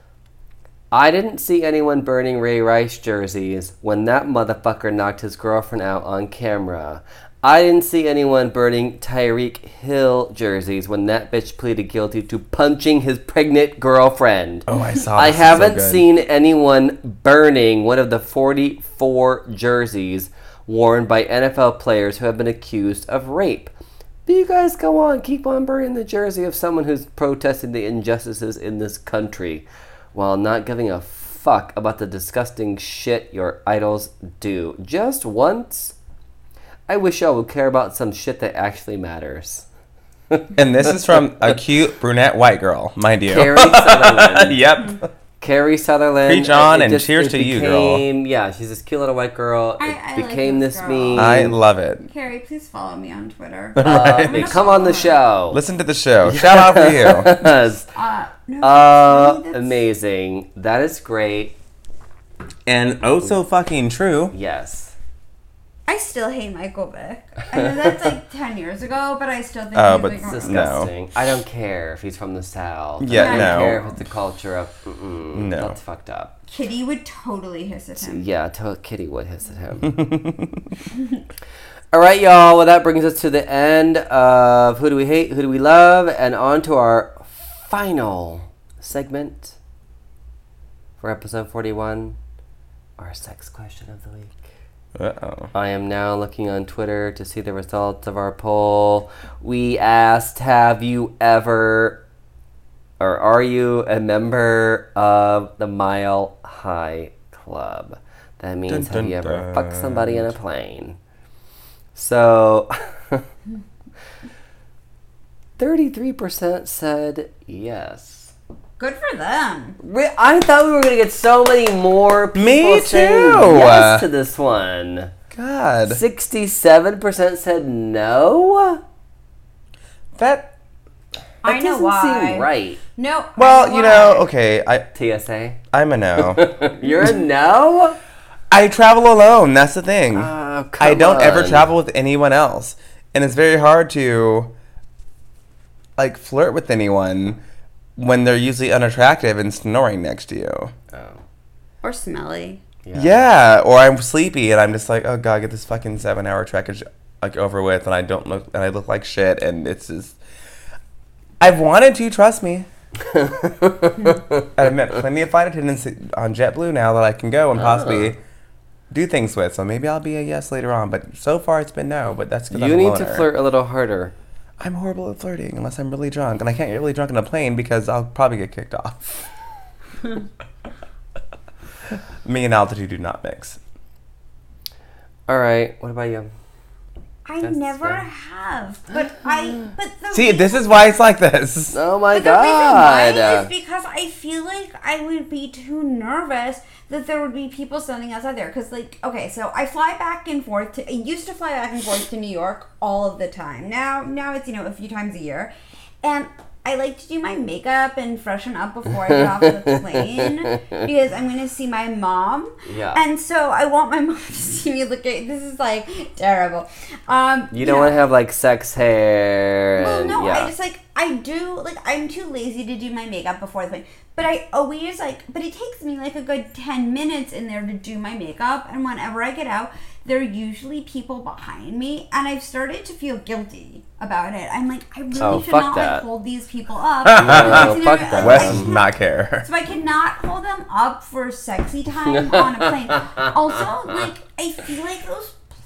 I didn't see anyone burning Ray Rice jerseys when that motherfucker knocked his girlfriend out on camera. I didn't see anyone burning Tyreek Hill jerseys when that bitch pleaded guilty to punching his pregnant girlfriend. Oh, I saw I this. It's so haven't good. seen anyone burning one of the forty-four jerseys worn by N F L players who have been accused of rape. But you guys go on, keep on burning the jersey of someone who's protesting the injustices in this country while not giving a fuck about the disgusting shit your idols do. Just once, I wish y'all would care about some shit that actually matters. And this is from a cute brunette white girl, mind you. Carrie Sutherland. Yep. Carrie Sutherland. Preach on It and just- cheers it to you, girl. became- Yeah, she's this cute little white girl. I- It I like became this this girl. meme. I love it. Carrie, please follow me on Twitter. Uh, I'm hey, gonna come on the follow her. show. Listen to the show. Shout out for you. Yes. Uh, no, Uh, that's- amazing. That is great. And oh so fucking true. Yes. I still hate Michael Vick. I know that's like ten years ago, but I still think Oh, he's but like, It's No. disgusting. I don't care if he's from the South. Yeah, I don't no. care if it's the culture of. Mm-mm, No. That's fucked up. Kitty would totally hiss at him. Yeah, to- Kitty would hiss at him. All right, y'all. Well, that brings us to the end of Who Do We Hate, Who Do We Love, and on to our final segment for episode forty-one, our sex question of the week. Uh-oh. I am now looking on Twitter to see the results of our poll. We asked, have you ever, or are you a member of the Mile High Club? That means, Dun, have you dun, ever dun. fucked somebody in a plane? So, thirty-three percent said yes. Good for them. Re- I thought we were going to get so many more people Me saying too. yes to this one. God. sixty-seven percent said no? That, That I know doesn't why. seem right. No. I well, you know, why. okay, I, T S A? I'm a no. You're a no? I travel alone, that's the thing. Oh, I come don't ever on. travel with anyone else. And it's very hard to, like, flirt with anyone when they're usually unattractive and snoring next to you. Oh, Or smelly. yeah. Yeah, or I'm sleepy and I'm just like, oh god, get this fucking seven hour trek is, like over with, and I don't look and I look like shit, and it's just. I've wanted to, trust me. I've met plenty of flight attendants on JetBlue now that I can go and possibly Oh. do things with. So maybe I'll be a yes later on, but so far it's been no. But that's because I'm You a need to loner. flirt a little harder. I'm horrible at flirting unless I'm really drunk, and I can't get really drunk on a plane because I'll probably get kicked off. Me and altitude do not mix. All right. What about you? I That's never fair. have. But I. But the See, reason- this is why it's like this. Oh my But the reason why god. is because I feel like I would be too nervous that there would be people standing outside there. Because, like, okay, so I fly back and forth. To, I used to fly back and forth to New York all of the time. Now, now it's, you know, a few times a year. And I like to do my makeup and freshen up before I get off the plane because I'm going to see my mom. Yeah. And so I want my mom to see me looking. This is like terrible. Um, You don't know, want to have like sex hair well, and no, yeah. I just like I do like I'm too lazy to do my makeup before the plane. But I always like, but it takes me like a good ten minutes in there to do my makeup. And whenever I get out, there are usually people behind me, and I've started to feel guilty about it. I'm like, I really Oh, should fuck not that. like hold these people up. No, Because, you know, fuck like, that. I Wes can't- does not care. so I cannot hold them up for sexy time on a plane. Also, like, I feel like those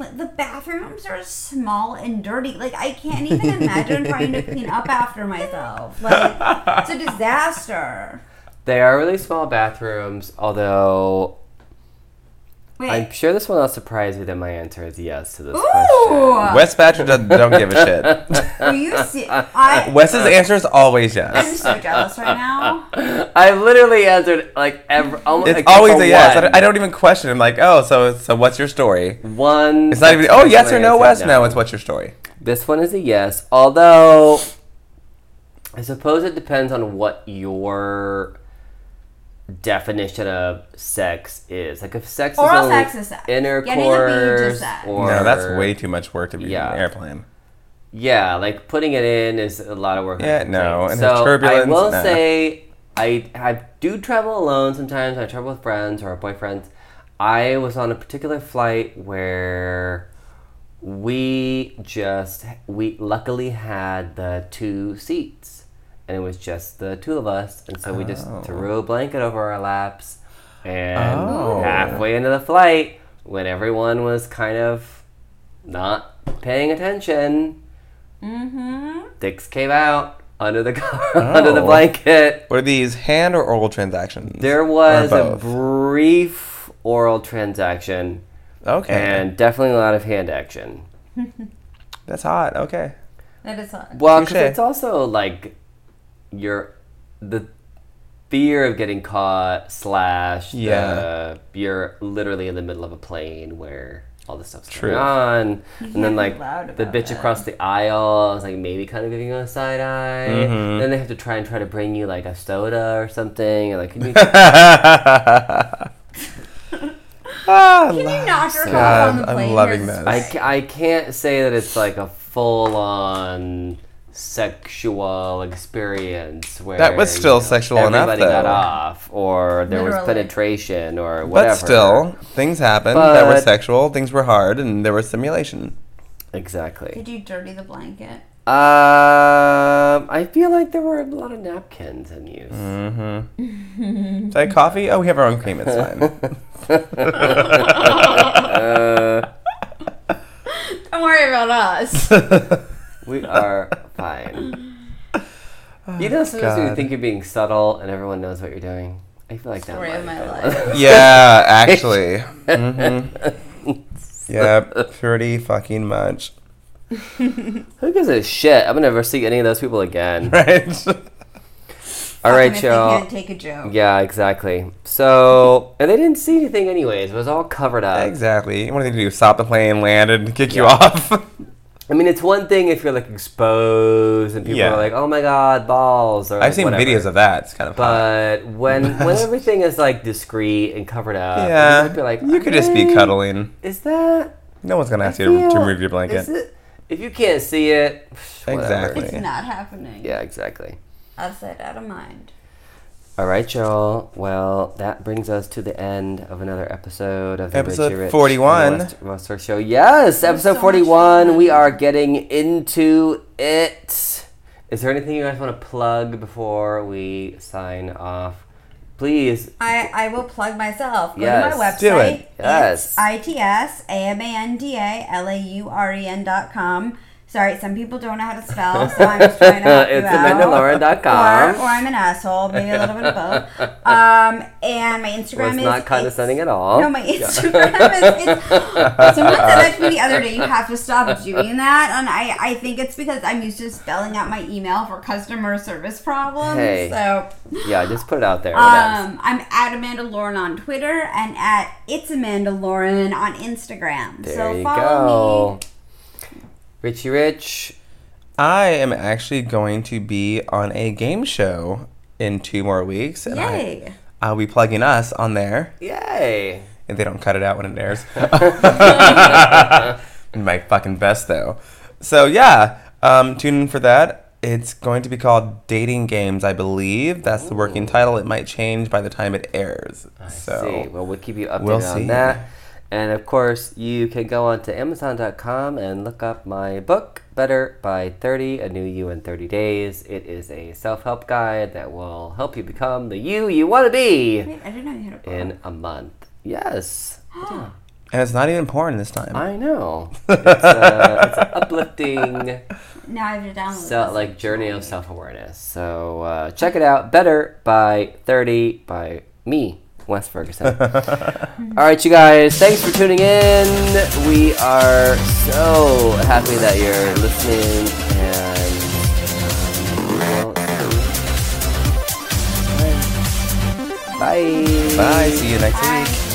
pl- the bathrooms are small and dirty. Like, I can't even imagine trying to clean up after myself. Like, it's a disaster. They are really small bathrooms, although Wait. I'm sure this will not surprise you that my answer is yes to this Ooh. question. Wes Badger don't, don't give a shit. Are you see? I, Wes's answer is always I'm yes. so jealous right now. I literally answered like every. Almost, It's except always for a yes. I one. don't, I don't even question. I'm like, oh, so so what's your story? One. It's not even, text oh, message yes or I no, answered Wes? No, it's what's your story. This one is a yes, although I suppose it depends on what your definition of sex is. Like if sex Oral is only sex is sex. intercourse Getting a bead is sex. or No, that's way too much work to be Yeah. in an airplane. yeah, like putting it in is a lot of work. on Yeah, a no, plane. and so the turbulence, I will nah. say I I do travel alone sometimes. I travel with friends or boyfriends. I was on a particular flight where we just we luckily had the two seats. And it was just the two of us, and so we just Oh. threw a blanket over our laps. And Oh. halfway into the flight, when everyone was kind of not paying attention, Mm-hmm. dicks came out under the car, under the Oh. blanket. What are these, hand or oral transactions? There was Or a both? brief oral transaction, Okay. and definitely a lot of hand action. That's hot. Okay. That is hot. Well, because Touche. it's also like you're the fear of getting caught slash Yeah. the, you're literally in the middle of a plane where all this stuff's True. going on, You and can't then be like loud the about bitch it. across the aisle is like maybe kind of giving you a side eye. Mhm. Then they have to try and try to bring you like a soda or something, and like can you ah, Can you la- knock yourself God, on the I'm plane? loving There's- this. I, ca- I can't say that it's like a full on sexual experience where That was still you know, sexual enough, everybody got though. off or there was Literally. penetration or whatever. But still, things happened that were But- sexual. Things were hard, and there was stimulation. Exactly. Did you dirty the blanket? Um, I feel like there were a lot of napkins in use. Mm-hmm. Is that coffee? Oh, we have our own cream. It's fine. Uh, Don't worry about us. we are fine. You know, sometimes you God. think you're being subtle and everyone knows what you're doing. I feel like that Story might of my have been- life. Yeah, actually. Mm-hmm. Yep, pretty fucking much. Who gives a shit? I'm gonna never see any of those people again. Right? All right, Fucking if y'all. They can't take a joke. Yeah, exactly. So, and they didn't see anything anyways. It was all covered up. Exactly. What do they do? Stop the plane, land, and kick you Yeah. off? I mean, it's one thing if you're like exposed and people Yeah. are like, "Oh my god, balls!" Or like, I've seen whatever. videos of that. It's kind of hot. But when when everything is like discreet and covered up, you Yeah, might be like, you could just be "Okay, cuddling. Is that? No one's gonna I ask you to, to feel- remove your blanket. is it- if you can't see it, whatever. Exactly. It's not happening. Yeah, exactly. Outside, out of mind. All right, y'all. Well, that brings us to the end of another episode of the Episode Richie Rich forty-one. and the West, Western Show. Yes, episode so much forty-one. fun. We are getting into it. Is there anything you guys want to plug before we sign off? Please. I, I will plug myself. Go Yes. to my website. Do it. Yes. It's I T S A M A N D A L A U R E N dot com. Sorry, some people don't know how to spell, so I'm just trying to help you It's out. amanda lauren dot com. Or, or I'm an asshole, maybe a little bit of both. Um, and my Instagram Well, it's is not condescending at all. No, my Instagram is. It's, someone said that to me the other day. You have to stop doing that, and I, I think it's because I'm used to spelling out my email for customer service problems. Hey. So, Yeah, just put it out there. What else? um, I'm at Amanda Lauren on Twitter and at It's Amanda Lauren on Instagram. There so you follow go. Richie Rich. I am actually going to be on a game show in two more weeks. me. And I, Yay! I'll be plugging us on there. Yay. If they don't cut it out when it airs. My fucking best, though. So, yeah, um, tune in for that. It's going to be called Dating Games, I believe. That's the working title. It might change by the time it airs. I so, see. Well, we'll keep you updated we'll on see. that. And of course, you can go on to amazon dot com and look up my book, Better by thirty, A New You in thirty days. It is a self-help guide that will help you become the you you want to be Wait, I didn't know you had a book. in a month. Yes. Yeah. And it's not even porn this time. I know. It's, uh, it's uplifting. Now I have to download So, this. like journey of self-awareness. So uh, check it out. Better by thirty by me, Wes Ferguson. All right, you guys. Thanks for tuning in. We are so happy that you're listening, and um, well, bye. Bye. See you next Bye. week.